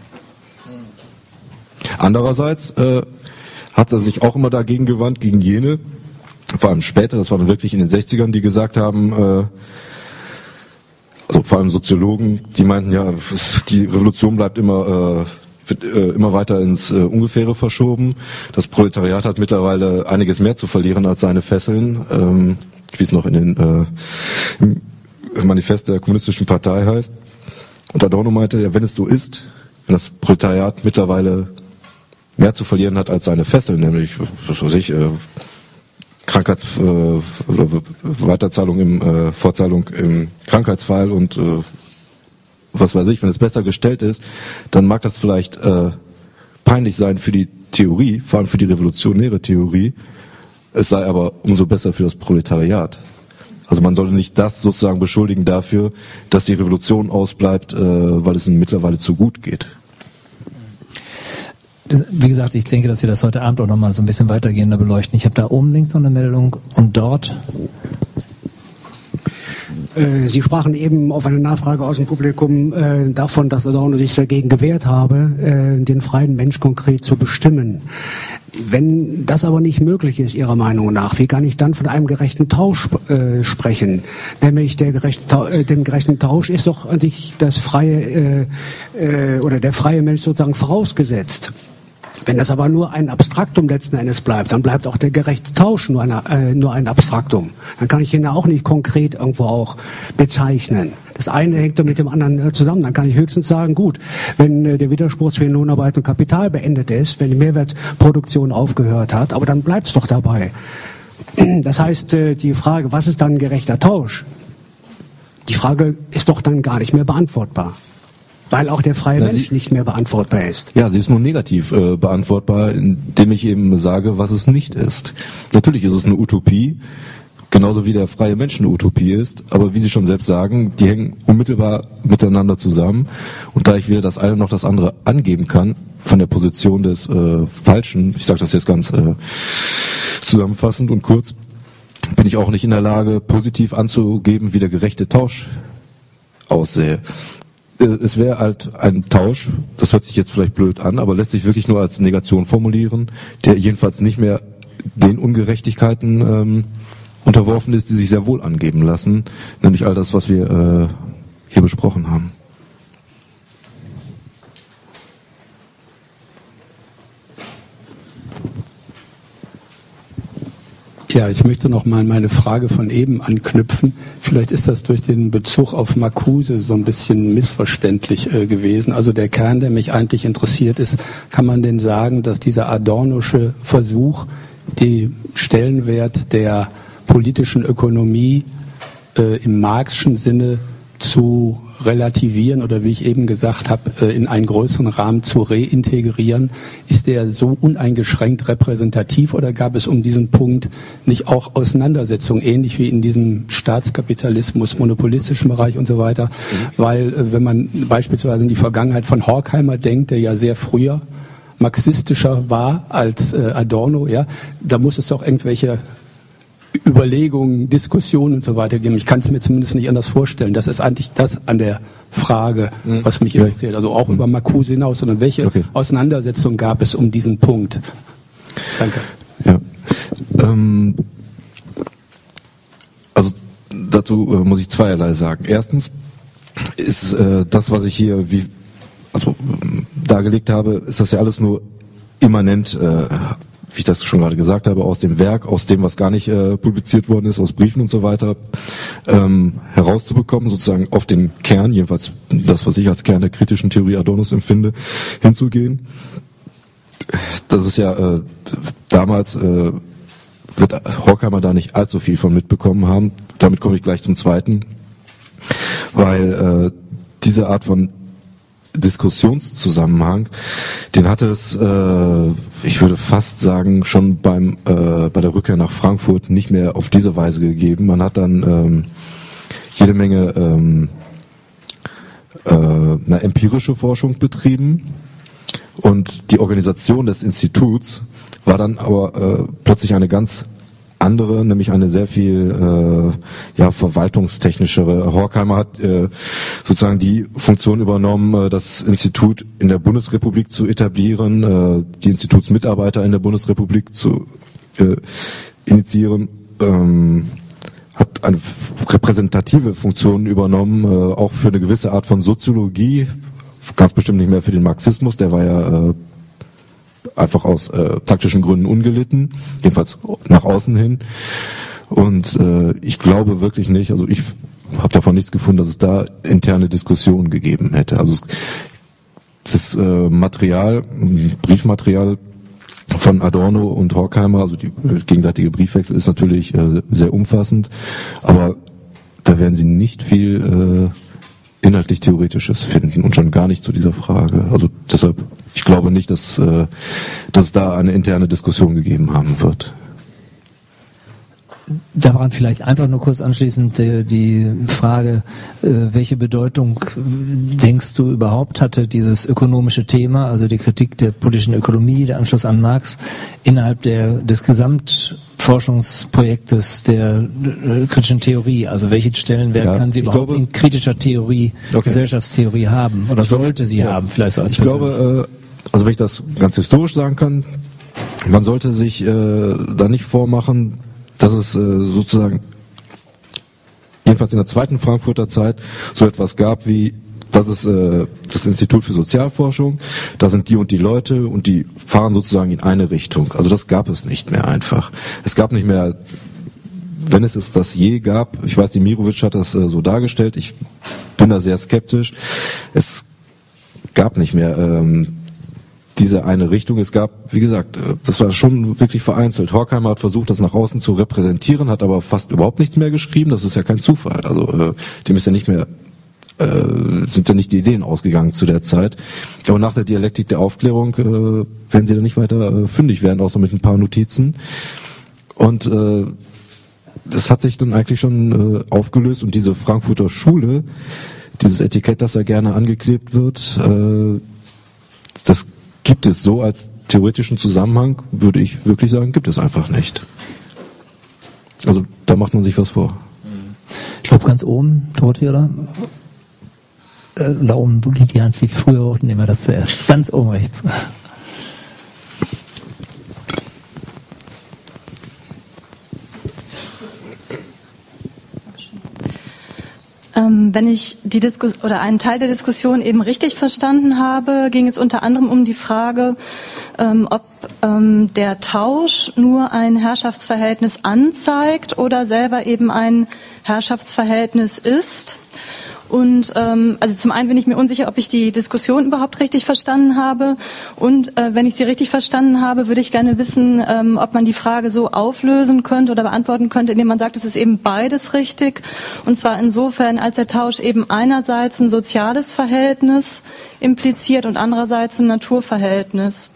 Andererseits hat er sich auch immer dagegen gewandt, gegen jene, vor allem später, das war dann wirklich in den 60ern, die gesagt haben, also vor allem Soziologen, die meinten, ja, die Revolution bleibt wird immer weiter ins Ungefähre verschoben. Das Proletariat hat mittlerweile einiges mehr zu verlieren als seine Fesseln, wie es noch im Manifest der Kommunistischen Partei heißt. Und Adorno meinte, ja, wenn es so ist, wenn das Proletariat mittlerweile mehr zu verlieren hat als seine Fesseln, nämlich, was weiß ich, oder Weiterzahlung Vorzahlung im Krankheitsfall und was weiß ich, wenn es besser gestellt ist, dann mag das vielleicht peinlich sein für die Theorie, vor allem für die revolutionäre Theorie, es sei aber umso besser für das Proletariat. Also man sollte nicht das sozusagen beschuldigen dafür, dass die Revolution ausbleibt, weil es ihm mittlerweile zu gut geht. Wie gesagt, ich denke, dass wir das heute Abend auch nochmal so ein bisschen weitergehender beleuchten. Ich habe da oben links noch eine Meldung und dort. Sie sprachen eben auf eine Nachfrage aus dem Publikum davon, dass Adorno sich dagegen gewehrt habe, den freien Mensch konkret zu bestimmen. Wenn das aber nicht möglich ist, Ihrer Meinung nach, wie kann ich dann von einem gerechten Tausch sprechen? Nämlich dem gerechten Tausch ist doch an sich das freie oder der freie Mensch sozusagen vorausgesetzt. Wenn das aber nur ein Abstraktum letzten Endes bleibt, dann bleibt auch der gerechte Tausch nur ein Abstraktum. Dann kann ich ihn ja auch nicht konkret irgendwo auch bezeichnen. Das eine hängt dann mit dem anderen zusammen. Dann kann ich höchstens sagen, gut, wenn der Widerspruch zwischen Lohnarbeit und Kapital beendet ist, wenn die Mehrwertproduktion aufgehört hat, aber dann bleibt es doch dabei. Das heißt, die Frage, was ist dann ein gerechter Tausch? Die Frage ist doch dann gar nicht mehr beantwortbar. Weil auch der freie Mensch nicht mehr beantwortbar ist. Ja, sie ist nur negativ beantwortbar, indem ich eben sage, was es nicht ist. Natürlich ist es eine Utopie, genauso wie der freie Mensch eine Utopie ist, aber wie Sie schon selbst sagen, die hängen unmittelbar miteinander zusammen. Und da ich weder das eine noch das andere angeben kann, von der Position des Falschen, ich sage das jetzt ganz zusammenfassend und kurz, bin ich auch nicht in der Lage, positiv anzugeben, wie der gerechte Tausch aussähe. Es wäre halt ein Tausch, das hört sich jetzt vielleicht blöd an, aber lässt sich wirklich nur als Negation formulieren, der jedenfalls nicht mehr den Ungerechtigkeiten unterworfen ist, die sich sehr wohl angeben lassen, nämlich all das, was wir hier besprochen haben. Ja, ich möchte noch mal meine Frage von eben anknüpfen. Vielleicht ist das durch den Bezug auf Marcuse so ein bisschen missverständlich gewesen. Also der Kern, der mich eigentlich interessiert ist, kann man denn sagen, dass dieser adornosche Versuch, den Stellenwert der politischen Ökonomie im Marxischen Sinne zu relativieren oder wie ich eben gesagt habe, in einen größeren Rahmen zu reintegrieren, ist der so uneingeschränkt repräsentativ oder gab es um diesen Punkt nicht auch Auseinandersetzungen, ähnlich wie in diesem Staatskapitalismus, monopolistischen Bereich und so weiter? Weil wenn man beispielsweise in die Vergangenheit von Horkheimer denkt, der ja sehr früher marxistischer war als Adorno, ja, da muss es doch irgendwelche Überlegungen, Diskussionen und so weiter geben. Ich kann es mir zumindest nicht anders vorstellen. Das ist eigentlich das an der Frage, was mich interessiert. Also auch über Marcuse hinaus, sondern welche Auseinandersetzung gab es um diesen Punkt? Danke. Ja. Also dazu muss ich zweierlei sagen. Erstens ist das, was ich hier dargelegt habe, ist das ja alles nur immanent, wie ich das schon gerade gesagt habe, aus dem Werk, aus dem, was gar nicht publiziert worden ist, aus Briefen und so weiter, herauszubekommen, sozusagen auf den Kern, jedenfalls das, was ich als Kern der kritischen Theorie Adornos empfinde, hinzugehen. Das ist ja damals wird Horkheimer da nicht allzu viel von mitbekommen haben. Damit komme ich gleich zum Zweiten, weil diese Art von Diskussionszusammenhang, den hatte es, ich würde fast sagen, schon bei der Rückkehr nach Frankfurt nicht mehr auf diese Weise gegeben. Man hat dann jede Menge eine empirische Forschung betrieben und die Organisation des Instituts war dann aber plötzlich eine ganz andere, nämlich eine sehr viel verwaltungstechnischere. Horkheimer hat sozusagen die Funktion übernommen, das Institut in der Bundesrepublik zu etablieren, die Institutsmitarbeiter in der Bundesrepublik zu initiieren, hat eine repräsentative Funktion übernommen, auch für eine gewisse Art von Soziologie, ganz bestimmt nicht mehr für den Marxismus, der war ja einfach aus taktischen Gründen ungelitten, jedenfalls nach außen hin. Und ich glaube wirklich nicht, also ich habe davon nichts gefunden, dass es da interne Diskussionen gegeben hätte. Also das Material, Briefmaterial von Adorno und Horkheimer, also die gegenseitige Briefwechsel ist natürlich sehr umfassend, aber da werden Sie nicht viel inhaltlich Theoretisches finden und schon gar nicht zu dieser Frage. Also deshalb, ich glaube nicht, dass es da eine interne Diskussion gegeben haben wird. Daran vielleicht einfach nur kurz anschließend die Frage, welche Bedeutung denkst du überhaupt hatte dieses ökonomische Thema, also die Kritik der politischen Ökonomie, der Anschluss an Marx, innerhalb des Gesamtforschungsprojektes der kritischen Theorie? Also welchen Stellenwert kann sie überhaupt in kritischer Theorie, Gesellschaftstheorie haben? Oder sollte sie haben? Vielleicht so als Ich glaube, also wenn ich das ganz historisch sagen kann, man sollte sich da nicht vormachen, dass es sozusagen jedenfalls in der zweiten Frankfurter Zeit so etwas gab wie, das ist das Institut für Sozialforschung, da sind die und die Leute und die fahren sozusagen in eine Richtung. Also das gab es nicht mehr einfach. Es gab nicht mehr, wenn es das je gab, ich weiß, die Mirovic hat das so dargestellt, ich bin da sehr skeptisch, es gab nicht mehr diese eine Richtung. Es gab, wie gesagt, das war schon wirklich vereinzelt. Horkheimer hat versucht, das nach außen zu repräsentieren, hat aber fast überhaupt nichts mehr geschrieben. Das ist ja kein Zufall. Also dem ist ja nicht mehr, sind ja nicht die Ideen ausgegangen zu der Zeit. Aber nach der Dialektik der Aufklärung werden sie dann nicht weiter fündig werden, außer mit ein paar Notizen. Und das hat sich dann eigentlich schon aufgelöst. Und diese Frankfurter Schule, dieses Etikett, das ja gerne angeklebt wird, das gibt es so als theoretischen Zusammenhang, würde ich wirklich sagen, gibt es einfach nicht. Also da macht man sich was vor. Ich glaube ganz oben, Dorothea, oder? da oben geht die Hand viel früher hoch, nehmen wir das zuerst. Ganz oben rechts. Wenn ich die oder einen Teil der Diskussion eben richtig verstanden habe, ging es unter anderem um die Frage, ob der Tausch nur ein Herrschaftsverhältnis anzeigt oder selber eben ein Herrschaftsverhältnis ist. Und also zum einen bin ich mir unsicher, ob ich die Diskussion überhaupt richtig verstanden habe. Und wenn ich sie richtig verstanden habe, würde ich gerne wissen, ob man die Frage so auflösen könnte oder beantworten könnte, indem man sagt, es ist eben beides richtig. Und zwar insofern, als der Tausch eben einerseits ein soziales Verhältnis impliziert und andererseits ein Naturverhältnis.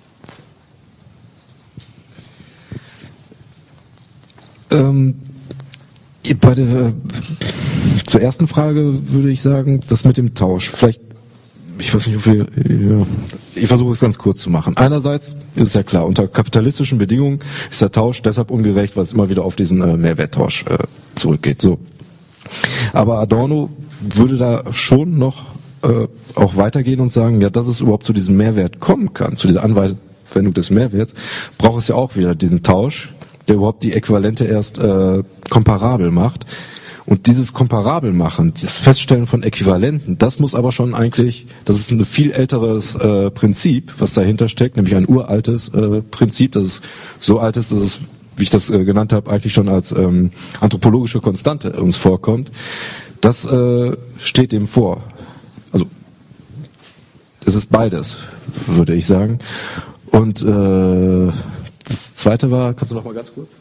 Zur ersten Frage würde ich sagen, das mit dem Tausch. Vielleicht, ich weiß nicht, ob ich versuche es ganz kurz zu machen. Einerseits ist es ja klar, unter kapitalistischen Bedingungen ist der Tausch deshalb ungerecht, weil es immer wieder auf diesen Mehrwerttausch zurückgeht. So. Aber Adorno würde da schon noch auch weitergehen und sagen, ja, dass es überhaupt zu diesem Mehrwert kommen kann, zu dieser Anwendung des Mehrwerts, braucht es ja auch wieder diesen Tausch, der überhaupt die Äquivalente erst komparabel macht. Und dieses komparabel machen, dieses Feststellen von Äquivalenten, das muss aber schon eigentlich, das ist ein viel älteres Prinzip, was dahinter steckt, nämlich ein uraltes Prinzip, das ist so alt ist, dass es, wie ich das genannt habe, eigentlich schon als anthropologische Konstante uns vorkommt. Das steht dem vor. Also es ist beides, würde ich sagen. Und das zweite war, kannst du noch mal ganz kurz?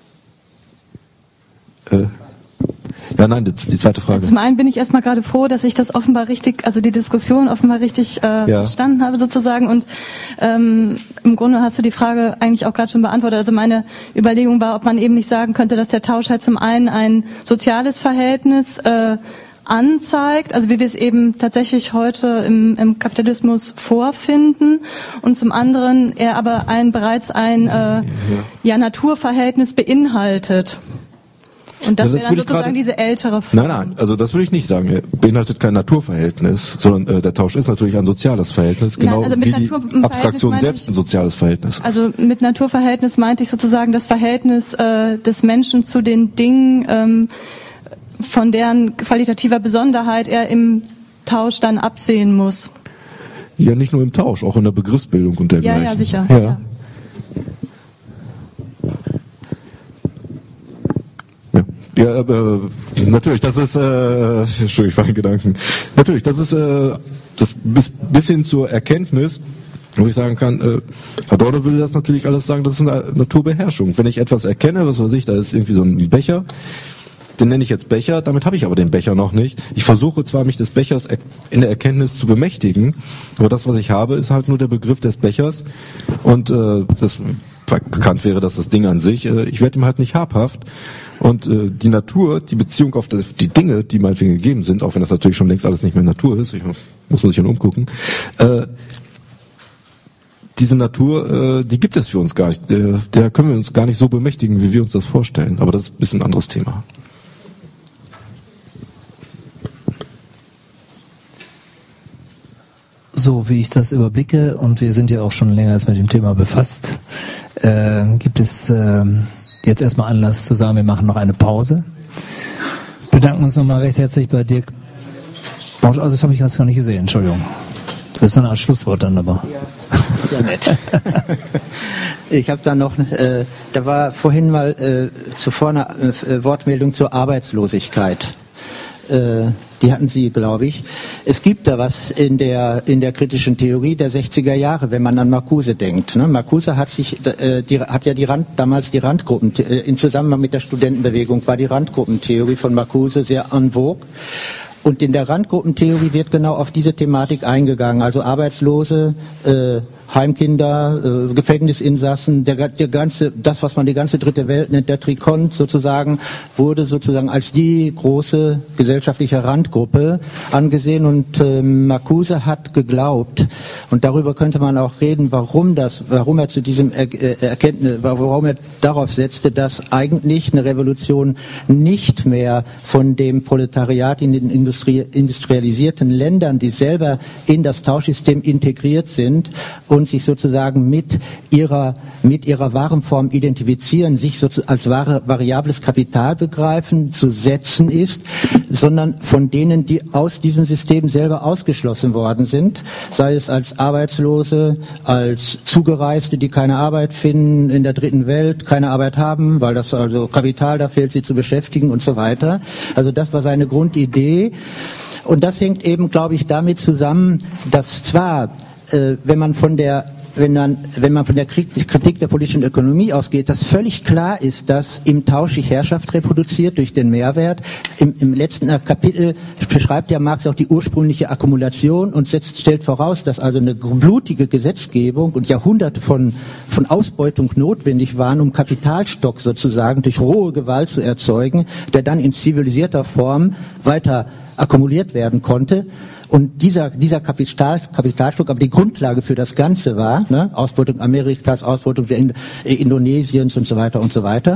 Ja, nein, die zweite Frage. Also zum einen bin ich erstmal gerade froh, dass ich das offenbar richtig, also die Diskussion offenbar richtig verstanden habe sozusagen. Und im Grunde hast du die Frage eigentlich auch gerade schon beantwortet. Also meine Überlegung war, ob man eben nicht sagen könnte, dass der Tausch halt zum einen ein soziales Verhältnis anzeigt, also wie wir es eben tatsächlich heute im Kapitalismus vorfinden, und zum anderen er aber bereits ein Naturverhältnis beinhaltet. Und das wäre dann sozusagen diese ältere Form. Nein, also das würde ich nicht sagen. Er beinhaltet kein Naturverhältnis, sondern der Tausch ist natürlich ein soziales Verhältnis, genau also wie die Abstraktion selbst ein soziales Verhältnis ist. Also mit Naturverhältnis meinte ich sozusagen das Verhältnis des Menschen zu den Dingen, von deren qualitativer Besonderheit er im Tausch dann absehen muss. Ja, nicht nur im Tausch, auch in der Begriffsbildung und dergleichen. Ja, sicher. Ja. Ja, aber natürlich, das ist, Entschuldigung, ich war in Gedanken. Natürlich, das ist das bis hin zur Erkenntnis, wo ich sagen kann, Adorno würde das natürlich alles sagen, das ist eine Naturbeherrschung. Wenn ich etwas erkenne, was weiß ich, da ist irgendwie so ein Becher, den nenne ich jetzt Becher, damit habe ich aber den Becher noch nicht. Ich versuche zwar, mich des Bechers in der Erkenntnis zu bemächtigen, aber das, was ich habe, ist halt nur der Begriff des Bechers, und das bekannt wäre, dass das Ding an sich, ich werde ihm halt nicht habhaft. Und die Natur, die Beziehung auf die Dinge, die meinetwegen gegeben sind, auch wenn das natürlich schon längst alles nicht mehr Natur ist, muss man sich schon umgucken, diese Natur, die gibt es für uns gar nicht. Der können wir uns gar nicht so bemächtigen, wie wir uns das vorstellen. Aber das ist ein bisschen ein anderes Thema. So wie ich das überblicke, und wir sind ja auch schon länger mit dem Thema befasst, gibt es jetzt erstmal Anlass zu sagen, wir machen noch eine Pause. Bedanken uns nochmal recht herzlich bei Dirk. Also das habe ich jetzt gar nicht gesehen, Entschuldigung. Das ist so eine Art Schlusswort dann aber. Ja, sehr nett. Ich habe da noch, da war vorhin mal zuvor eine Wortmeldung zur Arbeitslosigkeit. Die hatten Sie, glaube ich. Es gibt da was in der kritischen Theorie der 60er Jahre, wenn man an Marcuse denkt. Ne? Marcuse hat damals die Randgruppen, in Zusammenhang mit der Studentenbewegung war die Randgruppentheorie von Marcuse sehr en vogue. Und in der Randgruppentheorie wird genau auf diese Thematik eingegangen. Also Arbeitslose, Heimkinder, Gefängnisinsassen, das, was man die ganze dritte Welt nennt, der Trikont sozusagen, wurde sozusagen als die große gesellschaftliche Randgruppe angesehen und Marcuse hat geglaubt, und darüber könnte man auch reden, warum er zu diesem warum er darauf setzte, dass eigentlich eine Revolution nicht mehr von dem Proletariat in den industrialisierten Ländern, die selber in das Tauschsystem integriert sind und sich sozusagen mit ihrer Warenform identifizieren, sich als variables Kapital begreifen, zu setzen ist, sondern von denen, die aus diesem System selber ausgeschlossen worden sind, sei es als Arbeitslose, als Zugereiste, die keine Arbeit finden in der dritten Welt, keine Arbeit haben, weil das also Kapital da fehlt, sie zu beschäftigen und so weiter. Also das war seine Grundidee. Und das hängt eben, glaube ich, damit zusammen, dass zwar, wenn man von der Kritik der politischen Ökonomie ausgeht, dass völlig klar ist, dass im Tausch sich Herrschaft reproduziert durch den Mehrwert. Im letzten Kapitel beschreibt ja Marx auch die ursprüngliche Akkumulation und stellt voraus, dass also eine blutige Gesetzgebung und Jahrhunderte von Ausbeutung notwendig waren, um Kapitalstock sozusagen durch rohe Gewalt zu erzeugen, der dann in zivilisierter Form weiter akkumuliert werden konnte. Und dieser Kapitalstock aber die Grundlage für das Ganze war, ne? Ausbeutung Amerikas, Ausbeutung Indonesiens und so weiter und so weiter.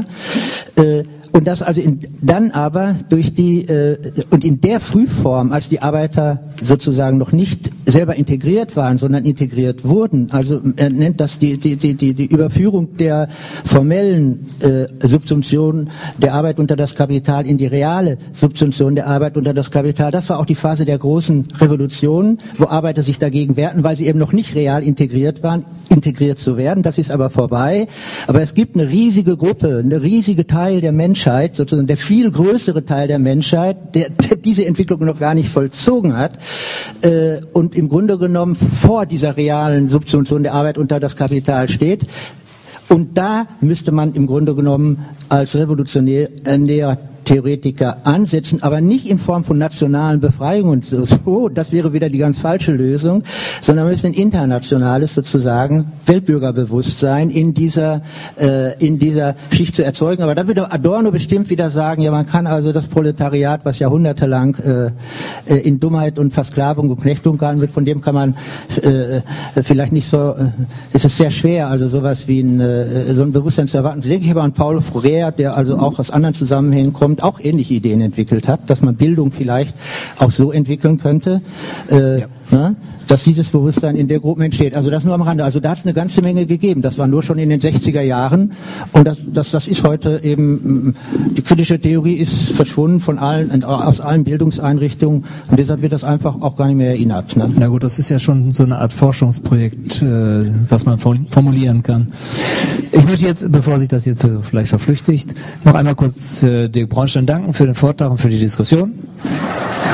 Und das also dann aber durch und in der Frühform, als die Arbeiter sozusagen noch nicht selber integriert waren, sondern integriert wurden, also er nennt das die Überführung der formellen Subsumption der Arbeit unter das Kapital in die reale Subsumption der Arbeit unter das Kapital. Das war auch die Phase der großen Revolution, wo Arbeiter sich dagegen wehrten, weil sie eben noch nicht real integriert waren, integriert zu werden. Das ist aber vorbei. Aber es gibt eine riesige Gruppe, eine riesige Teil der Menschheit, sozusagen der viel größere Teil der Menschheit, der diese Entwicklung noch gar nicht vollzogen hat und im Grunde genommen vor dieser realen Subsumption der Arbeit unter das Kapital steht. Und da müsste man im Grunde genommen als revolutionärer Theoretiker ansetzen, aber nicht in Form von nationalen Befreiungen so, das wäre wieder die ganz falsche Lösung, sondern wir müssen ein internationales sozusagen Weltbürgerbewusstsein in dieser Schicht zu erzeugen. Aber da würde Adorno bestimmt wieder sagen, ja, man kann also das Proletariat, was jahrhundertelang in Dummheit und Versklavung und Knechtung gehalten wird, von dem kann man vielleicht nicht so, es ist sehr schwer, also sowas wie so ein Bewusstsein zu erwarten. Da denke ich aber an Paulo Freire, der also auch aus anderen Zusammenhängen kommt, auch ähnliche Ideen entwickelt hat, dass man Bildung vielleicht auch so entwickeln könnte, dass dieses Bewusstsein in der Gruppe entsteht. Also das nur am Rande. Also da hat es eine ganze Menge gegeben. Das war nur schon in den 60er Jahren. Und das ist heute eben, die kritische Theorie ist verschwunden aus allen Bildungseinrichtungen. Und deshalb wird das einfach auch gar nicht mehr erinnert. Ne? Na gut, das ist ja schon so eine Art Forschungsprojekt, was man formulieren kann. Ich möchte jetzt, bevor sich das jetzt vielleicht verflüchtigt, noch einmal kurz Dirk Braunstein danken für den Vortrag und für die Diskussion.